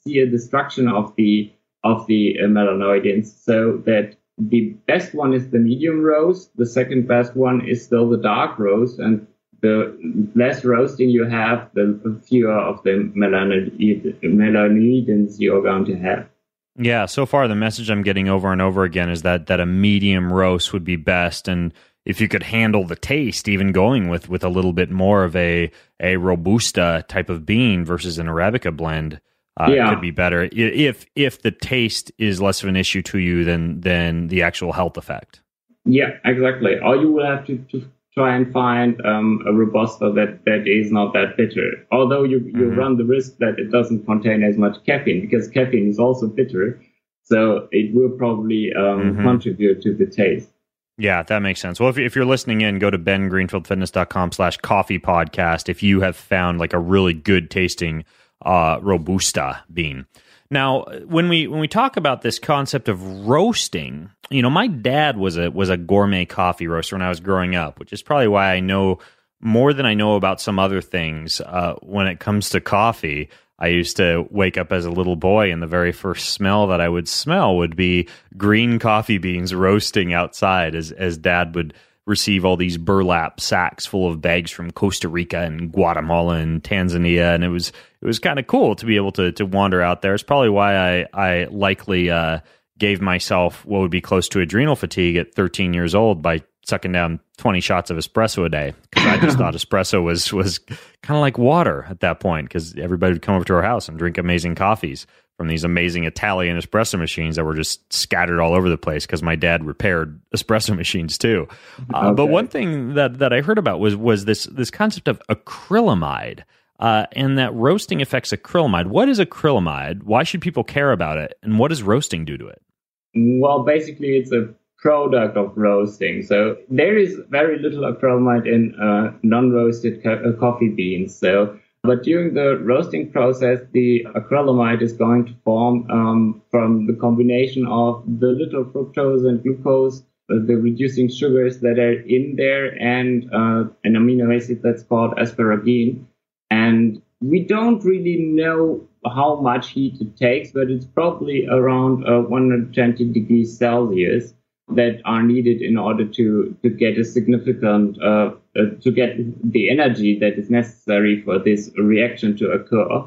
Speaker 2: see a destruction of the of the uh, melanoidins, so that the best one is the medium roast, the second best one is still the dark roast, and the less roasting you have, the fewer of the melanoid- melanoidins you're going to have.
Speaker 1: Yeah, so far the message I'm getting over and over again is that that a medium roast would be best, and if you could handle the taste, even going with, with a little bit more of a, a Robusta type of bean versus an Arabica blend, uh, yeah. could be better. If if the taste is less of an issue to you than than the actual health effect.
Speaker 2: Yeah, exactly. Or you will have to, to try and find um, a Robusta that, that is not that bitter. Although you, you mm-hmm. run the risk that it doesn't contain as much caffeine, because caffeine is also bitter. So it will probably um, mm-hmm. contribute to the taste.
Speaker 1: Yeah, that makes sense. Well, if, if you're listening in, go to ben greenfield fitness dot com slash coffee podcast if you have found like a really good tasting uh, Robusta bean. Now, when we when we talk about this concept of roasting, you know, my dad was a was a gourmet coffee roaster when I was growing up, which is probably why I know more than I know about some other things uh, when it comes to coffee. I used to wake up as a little boy, and the very first smell that I would smell would be green coffee beans roasting outside as as Dad would receive all these burlap sacks full of bags from Costa Rica and Guatemala and Tanzania, and it was it was kind of cool to be able to to wander out there. It's probably why I I likely uh, gave myself what would be close to adrenal fatigue at thirteen years old by sucking down twenty shots of espresso a day, because I just thought espresso was was kind of like water at that point, because everybody would come over to our house and drink amazing coffees from these amazing Italian espresso machines that were just scattered all over the place, because my dad repaired espresso machines too. Uh, okay. But one thing that, that I heard about was was this this concept of acrylamide, uh, and that roasting affects acrylamide. What is acrylamide? Why should people care about it? And what does roasting do to it?
Speaker 2: Well, basically, it's a product of roasting. So there is very little acrylamide in uh, non-roasted co- coffee beans. So, but during the roasting process, the acrylamide is going to form um, from the combination of the little fructose and glucose, uh, the reducing sugars that are in there, and uh, an amino acid that's called asparagine. And we don't really know how much heat it takes, but it's probably around uh, one hundred twenty degrees Celsius that are needed in order to, to get a significant, uh, uh, to get the energy that is necessary for this reaction to occur.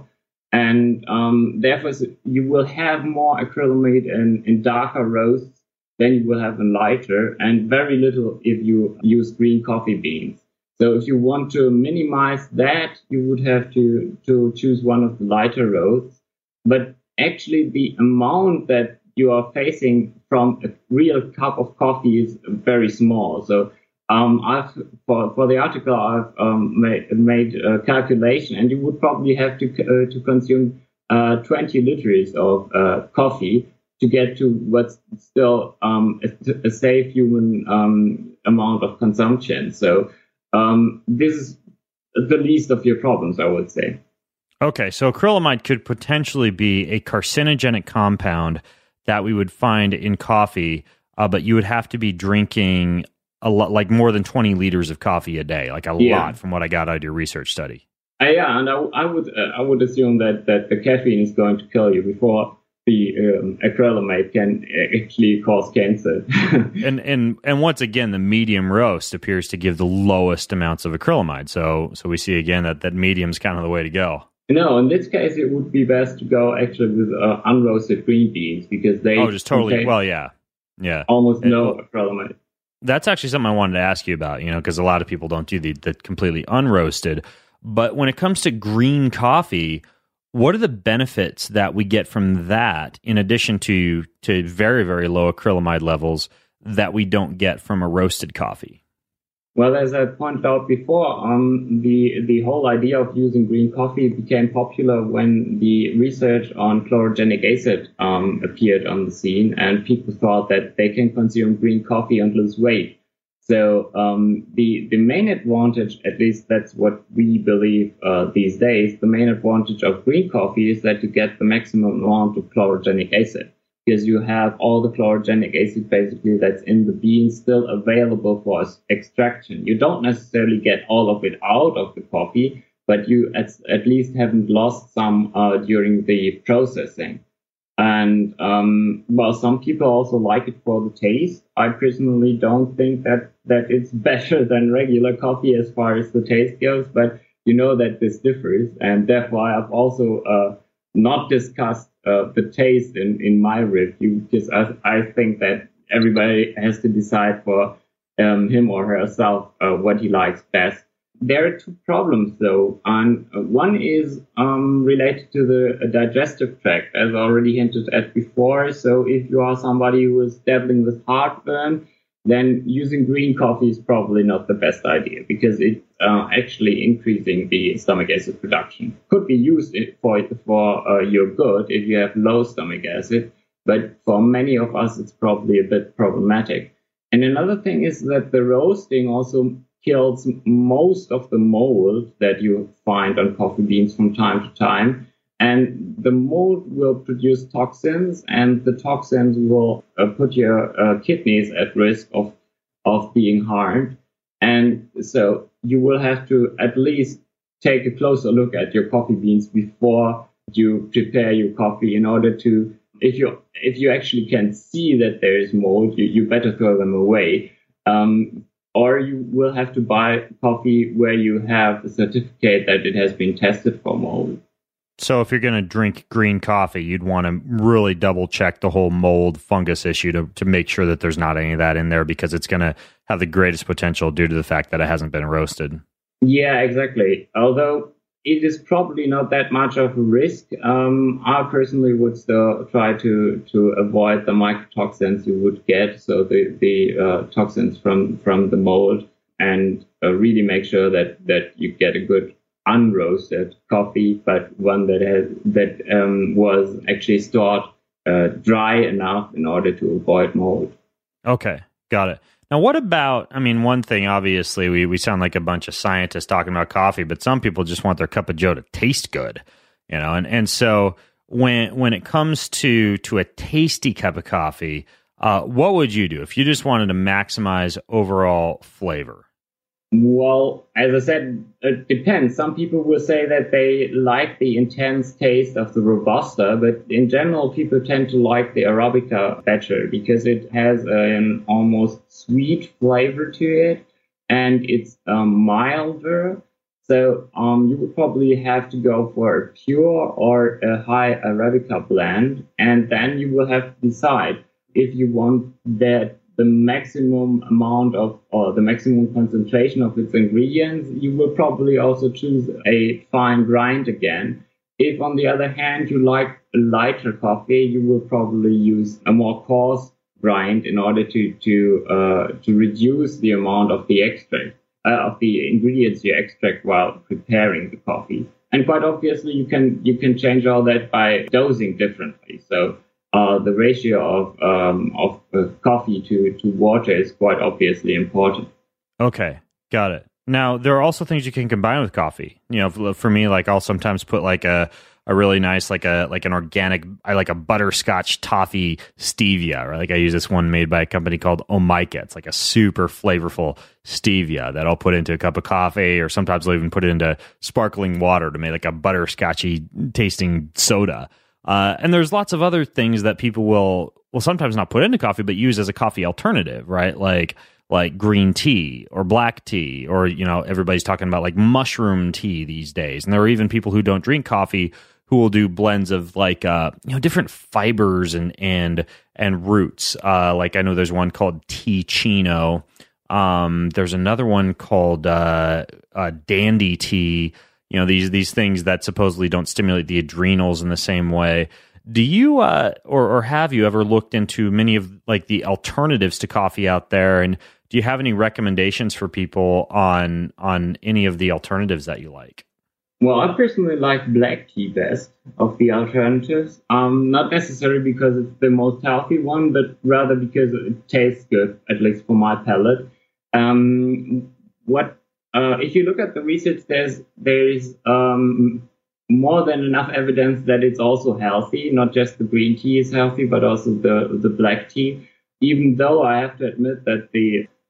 Speaker 2: And um, therefore, you will have more acrylamide in, in darker roasts than you will have in lighter, and very little if you use green coffee beans. So if you want to minimize that, you would have to, to choose one of the lighter roasts. But actually, the amount that you are facing from a real cup of coffee is very small. So um, I've for, for the article, I've um, made, made a calculation, and you would probably have to uh, to consume uh, twenty liters of uh, coffee to get to what's still um, a, a safe human um, amount of consumption. So um, this is the least of your problems, I would say.
Speaker 1: Okay, so acrylamide could potentially be a carcinogenic compound that we would find in coffee, uh, but you would have to be drinking a lot, like more than twenty liters of coffee a day, like a yeah. lot, from what I got out of your research study.
Speaker 2: Uh, yeah, and I, I would uh, I would assume that, that the caffeine is going to kill you before the um, acrylamide can actually cause cancer.
Speaker 1: and and and once again, the medium roast appears to give the lowest amounts of acrylamide. So so we see again that that medium's kind of the way to go.
Speaker 2: No, in this case, it would be best to go actually with uh, unroasted green beans, because they
Speaker 1: oh, just totally well, yeah, yeah,
Speaker 2: almost
Speaker 1: it,
Speaker 2: no acrylamide.
Speaker 1: That's actually something I wanted to ask you about, you know, because a lot of people don't do the, the completely unroasted. But when it comes to green coffee, what are the benefits that we get from that, in addition to to very very low acrylamide levels, that we don't get from a roasted coffee?
Speaker 2: Well, as I pointed out before, um, the the whole idea of using green coffee became popular when the research on chlorogenic acid um, appeared on the scene, and people thought that they can consume green coffee and lose weight. So um, the the main advantage, at least that's what we believe uh, these days, the main advantage of green coffee is that you get the maximum amount of chlorogenic acid, because you have all the chlorogenic acid basically that's in the bean still available for extraction. You don't necessarily get all of it out of the coffee, but you at, at least haven't lost some uh, during the processing. And, um, well, some people also like it for the taste. I personally don't think that, that it's better than regular coffee as far as the taste goes, but you know that this differs. And therefore, I've also uh, not discussed uh, the taste in, in my review, because I, I think that everybody has to decide for um, him or herself uh, what he likes best. There are two problems, though. And one is um, related to the digestive tract, as already hinted at before. So if you are somebody who is dabbling with heartburn, then using green coffee is probably not the best idea, because it's uh, actually increasing the stomach acid production. Could be used for for uh, your good if you have low stomach acid, but for many of us, it's probably a bit problematic. And another thing is that the roasting also kills most of the mold that you find on coffee beans from time to time. And the mold will produce toxins, and the toxins will uh, put your uh, kidneys at risk of, of being harmed. And so you will have to at least take a closer look at your coffee beans before you prepare your coffee, in order to, if you if you actually can see that there is mold, you, you better throw them away. Um, Or you will have to buy coffee where you have a certificate that it has been tested for mold.
Speaker 1: So if you're going to drink green coffee, you'd want to really double check the whole mold fungus issue to, to make sure that there's not any of that in there, because it's going to have the greatest potential due to the fact that it hasn't been roasted.
Speaker 2: Yeah, exactly. Although it is probably not that much of a risk. Um, I personally would still try to, to avoid the mycotoxins you would get, so the, the uh, toxins from, from the mold, and uh, really make sure that, that you get a good unroasted coffee, but one that has that um, was actually stored uh, dry enough in order to avoid mold.
Speaker 1: Okay, got it. Now, what about, I mean, one thing, obviously, we, we sound like a bunch of scientists talking about coffee, but some people just want their cup of joe to taste good, you know? And, and so when when it comes to, to a tasty cup of coffee, uh, what would you do if you just wanted to maximize overall flavor?
Speaker 2: Well, as I said, it depends. Some people will say that they like the intense taste of the Robusta, but in general, people tend to like the Arabica better, because it has an almost sweet flavor to it, and it's um, milder. So um, you would probably have to go for a pure or a high Arabica blend, and then you will have to decide if you want that the maximum amount of, or the maximum concentration of its ingredients. You will probably also choose a fine grind again. If, on the other hand, you like a lighter coffee, you will probably use a more coarse grind in order to to uh, to reduce the amount of the extract uh, of the ingredients you extract while preparing the coffee. And quite obviously, you can you can change all that by dosing differently. So Uh, the ratio of um, of uh, coffee to, to water is quite obviously important.
Speaker 1: Okay, got it. Now, there are also things you can combine with coffee. You know, for, for me, like I'll sometimes put like a, a really nice, like a like an organic, I like a butterscotch toffee stevia, right? Like I use this one made by a company called Omika. It's like a super flavorful stevia that I'll put into a cup of coffee, or sometimes I'll even put it into sparkling water to make like a butterscotchy tasting soda. Uh, and there's lots of other things that people will will sometimes not put into coffee, but use as a coffee alternative, right? Like like green tea or black tea, or, you know, everybody's talking about like mushroom tea these days. And there are even people who don't drink coffee who will do blends of like uh, you know, different fibers and and and roots. Uh, like I know there's one called Tea-Chino. Um, there's another one called uh, uh, Dandy Tea. You know, these these things that supposedly don't stimulate the adrenals in the same way. Do you uh, or or have you ever looked into many of like the alternatives to coffee out there? And do you have any recommendations for people on on any of the alternatives that you like?
Speaker 2: Well, I personally like black tea best of the alternatives. Um, not necessarily because it's the most healthy one, but rather because it tastes good, at least for my palate. Um, what Uh, if you look at the research, there's there's um, more than enough evidence that it's also healthy. Not just the green tea is healthy, but also the the black tea. Even though I have to admit that the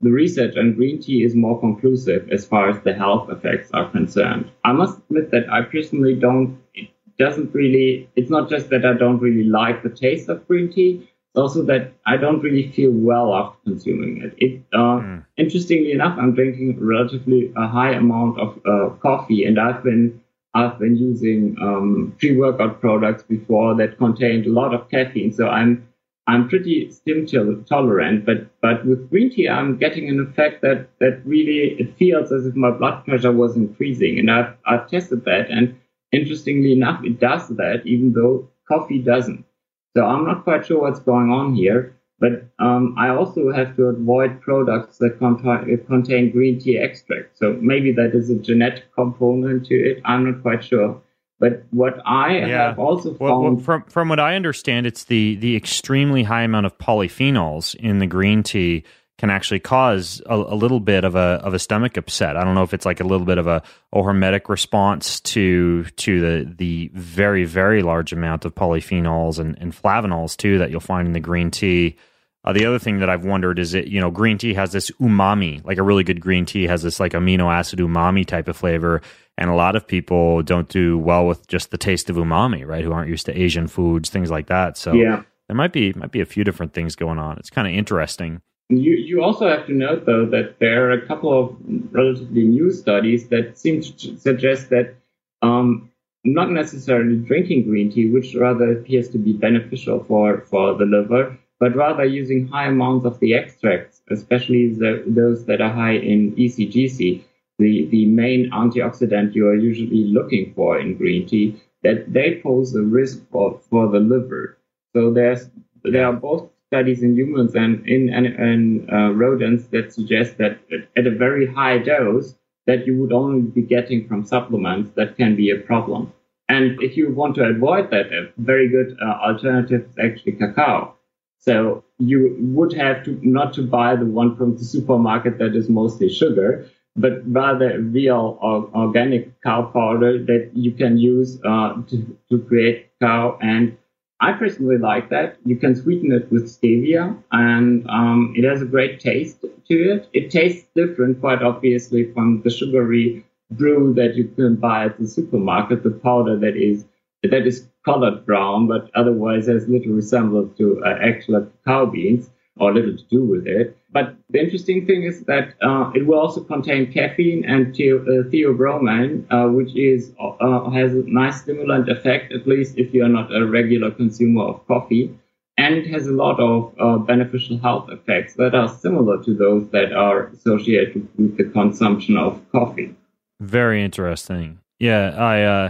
Speaker 2: the research on green tea is more conclusive as far as the health effects are concerned. I must admit that I personally don't, it doesn't really, it's not just that I don't really like the taste of green tea, it's also that I don't really feel well after consuming it. It uh, mm. Interestingly enough, I'm drinking relatively a high amount of uh, coffee, and I've been I've been using um, pre-workout products before that contained a lot of caffeine, so I'm I'm pretty stim tolerant. But but with green tea, I'm getting an effect that that really it feels as if my blood pressure was increasing, and I've I've tested that, and interestingly enough, it does that, even though coffee doesn't. So I'm not quite sure what's going on here, but um, I also have to avoid products that contain, contain green tea extract. So maybe that is a genetic component to it. I'm not quite sure. But what I yeah. have also found...
Speaker 1: Well, well, from, from what I understand, it's the, the extremely high amount of polyphenols in the green tea can actually cause a, a little bit of a of a stomach upset. I don't know if it's like a little bit of a, a hormetic response to to the the very, very large amount of polyphenols and, and flavonols too that you'll find in the green tea. Uh, the other thing that I've wondered is that, you know, green tea has this umami, like a really good green tea has this like amino acid umami type of flavor. And a lot of people don't do well with just the taste of umami, right? Who aren't used to Asian foods, things like that. So yeah. there might be might be a few different things going on. It's kind of interesting.
Speaker 2: You you also have to note, though, that there are a couple of relatively new studies that seem to suggest that um, not necessarily drinking green tea, which rather appears to be beneficial for, for the liver, but rather using high amounts of the extracts, especially the, those that are high in E C G C, the, the main antioxidant you are usually looking for in green tea, that they pose a risk for, for the liver. So there's there are both studies in humans and in and, and uh, rodents that suggest that at a very high dose that you would only be getting from supplements, that can be a problem. And if you want to avoid that, a very good uh, alternative is actually cacao. So you would have to not to buy the one from the supermarket that is mostly sugar, but rather real or organic cacao powder that you can use uh, to, to create cacao. And I personally like that. You can sweeten it with stevia, and um, it has a great taste to it. It tastes different, quite obviously, from the sugary brew that you can buy at the supermarket, the powder that is that is colored brown, but otherwise has little resemblance to uh, actual cacao beans, or little to do with it. But the interesting thing is that uh, it will also contain caffeine and the- uh, theobromine, uh, which is uh, has a nice stimulant effect, at least if you are not a regular consumer of coffee, and has a lot of uh, beneficial health effects that are similar to those that are associated with the consumption of coffee.
Speaker 1: Very interesting. Yeah, I uh,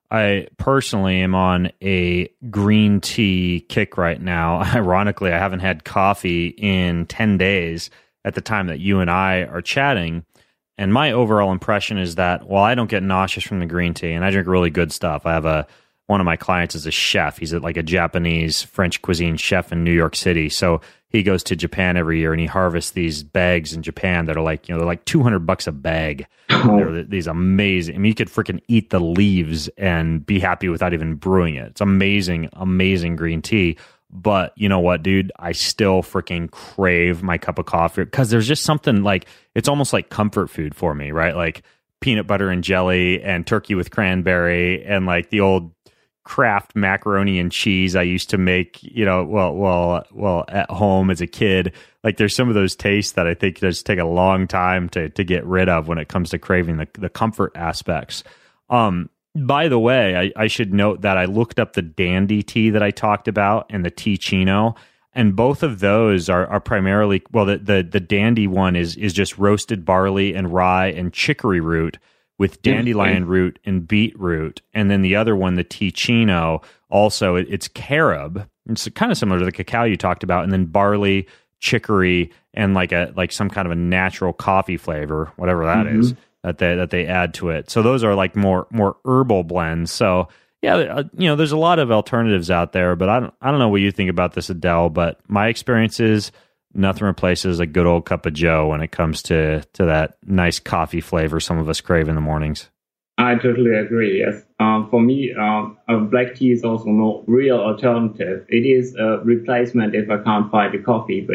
Speaker 1: I personally am on a green tea kick right now. Ironically, I haven't had coffee in ten days at the time that you and I are chatting. And my overall impression is that while I don't get nauseous from the green tea, and I drink really good stuff, I have a one of my clients is a chef. He's a, like a Japanese French cuisine chef in New York City. So he goes to Japan every year and he harvests these bags in Japan that are like, you know, they're like two hundred bucks a bag. They're these amazing. I mean, you could freaking eat the leaves and be happy without even brewing it. It's amazing, amazing green tea. But you know what, dude? I still freaking crave my cup of coffee because there's just something like, it's almost like comfort food for me, right? Like peanut butter and jelly and turkey with cranberry and like the old Kraft macaroni and cheese I used to make, you know, well, well, well, at home as a kid. Like there's some of those tastes that I think just take a long time to to get rid of when it comes to craving the, the comfort aspects. Um, by the way, I, I should note that I looked up the Dandy tea that I talked about and the Teeccino, and both of those are are primarily, well, the the, the Dandy one is is just roasted barley and rye and chicory root with dandelion root and beetroot. And then the other one, the Teeccino, also it, it's carob. It's kind of similar to the cacao you talked about, and then barley, chicory, and like a like some kind of a natural coffee flavor, whatever that mm-hmm. is, that they that they add to it. So those are like more more herbal blends. So yeah, you know, there's a lot of alternatives out there, but I don't I don't know what you think about this, Adele, but my experience is nothing replaces a good old cup of Joe when it comes to, to that nice coffee flavor some of us crave in the mornings.
Speaker 2: I totally agree, yes. Um, for me, um, uh, black tea is also no real alternative. It is a replacement if I can't find a coffee, but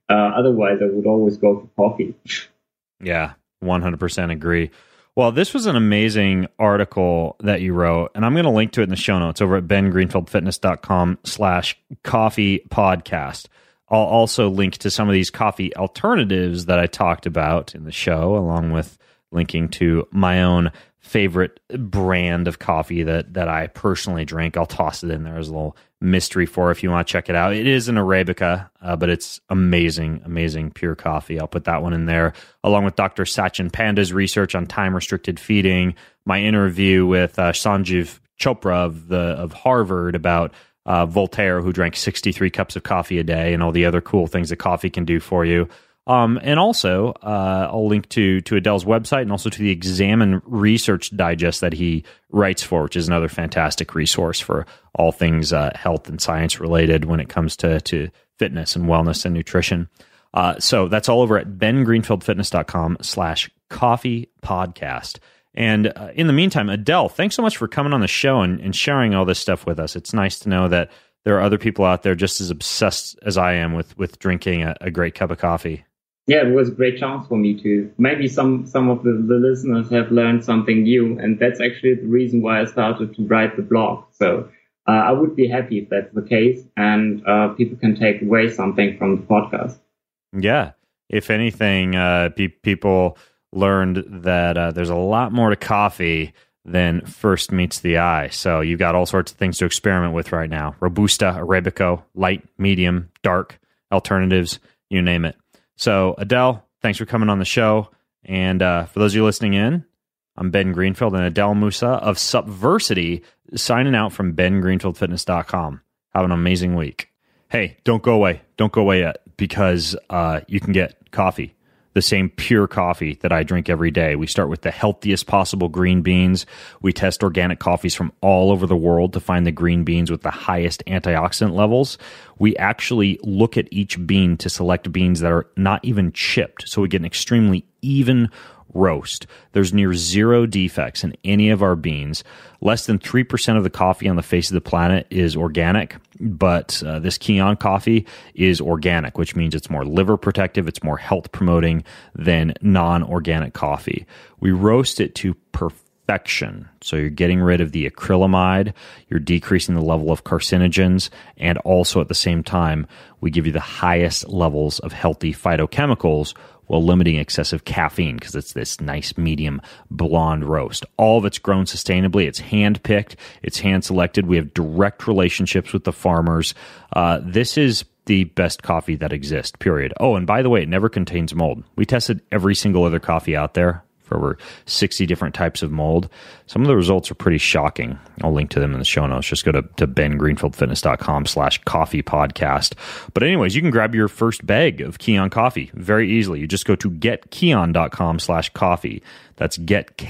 Speaker 2: Uh, otherwise, I would always go for coffee.
Speaker 1: Yeah, one hundred percent agree. Well, this was an amazing article that you wrote, and I'm going to link to it in the show notes over at bengreenfieldfitness.com slash coffee podcast. I'll also link to some of these coffee alternatives that I talked about in the show, along with linking to my own favorite brand of coffee that, that I personally drink. I'll toss it in there as a little mystery for if you want to check it out. It is an Arabica, uh, but it's amazing, amazing pure coffee. I'll put that one in there, along with Doctor Sachin Panda's research on time-restricted feeding, my interview with uh, Sanjeev Chopra of, the, of Harvard about uh, Voltaire, who drank sixty-three cups of coffee a day, and all the other cool things that coffee can do for you. Um, and also, uh, I'll link to to Adele's website and also to the Examine Research Digest that he writes for, which is another fantastic resource for all things uh, health and science related when it comes to, to fitness and wellness and nutrition. Uh, so that's all over at bengreenfieldfitness.com slash coffee podcast. And uh, in the meantime, Adele, thanks so much for coming on the show and, and sharing all this stuff with us. It's nice to know that there are other people out there just as obsessed as I am with, with drinking a, a great cup of coffee.
Speaker 2: Yeah, it was a great chance for me to. Maybe some, some of the, the listeners have learned something new, and that's actually the reason why I started to write the blog. So uh, I would be happy if that's the case, and uh, people can take away something from the podcast.
Speaker 1: Yeah. If anything, uh, pe- people learned that uh, there's a lot more to coffee than first meets the eye. So you've got all sorts of things to experiment with right now. Robusta, Arabica, light, medium, dark, alternatives, you name it. So, Adele, thanks for coming on the show. And uh, for those of you listening in, I'm Ben Greenfield and Adele Musa of Subversity signing out from ben greenfield fitness dot com. Have an amazing week. Hey, don't go away. Don't go away yet, because uh, you can get coffee, the same pure coffee that I drink every day. We start with the healthiest possible green beans. We test organic coffees from all over the world to find the green beans with the highest antioxidant levels. We actually look at each bean to select beans that are not even chipped, so we get an extremely even roast. There's near zero defects in any of our beans. Less than three percent of the coffee on the face of the planet is organic, but uh, this Kion coffee is organic, which means it's more liver protective, it's more health promoting than non-organic coffee. We roast it to perfection. So you're getting rid of the acrylamide, you're decreasing the level of carcinogens, and also at the same time, we give you the highest levels of healthy phytochemicals while limiting excessive caffeine, because it's this nice medium blonde roast. All of it's grown sustainably. It's hand-picked. It's hand-selected. We have direct relationships with the farmers. Uh, this is the best coffee that exists, period. Oh, and by the way, it never contains mold. We tested every single other coffee out there for over sixty different types of mold. Some of the results are pretty shocking. I'll link to them in the show notes. Just go to, to bengreenfieldfitness.com slash coffee podcast. But anyways, you can grab your first bag of Kion coffee very easily. You just go to getkion.com slash coffee. That's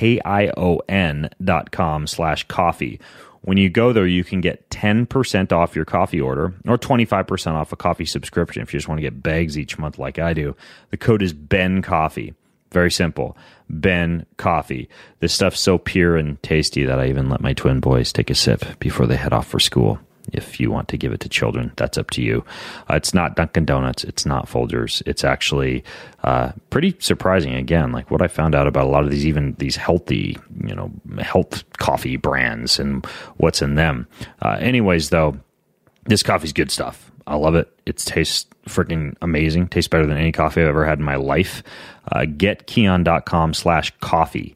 Speaker 1: getkion dot com slash coffee. When you go there, you can get ten percent off your coffee order or twenty-five percent off a coffee subscription if you just want to get bags each month like I do. The code is BENCOFFEE. Very simple. Ben Coffee. This stuff's so pure and tasty that I even let my twin boys take a sip before they head off for school. If you want to give it to children, that's up to you. Uh, it's not Dunkin' Donuts. It's not Folgers. It's actually uh, pretty surprising. Again, like what I found out about a lot of these, even these healthy, you know, health coffee brands and what's in them. Uh, anyways, though, this coffee's good stuff. I love it. It tastes freaking amazing. Tastes better than any coffee I've ever had in my life. Uh, getkion.com slash coffee.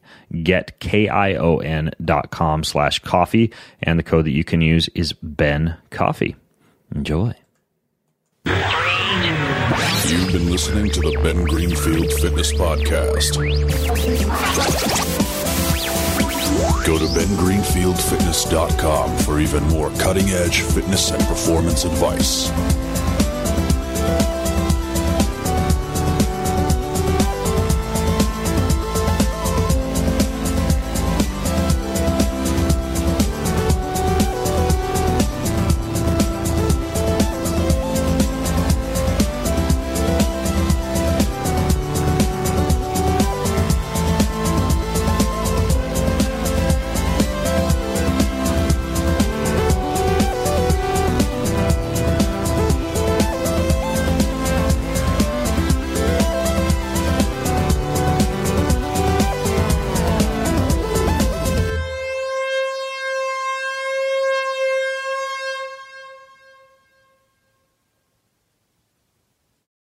Speaker 1: Getkion dot com slash coffee. And the code that you can use is Ben Coffee. Enjoy.
Speaker 3: You've been listening to the Ben Greenfield Fitness Podcast. Go to ben greenfield fitness dot com for even more cutting-edge fitness and performance advice.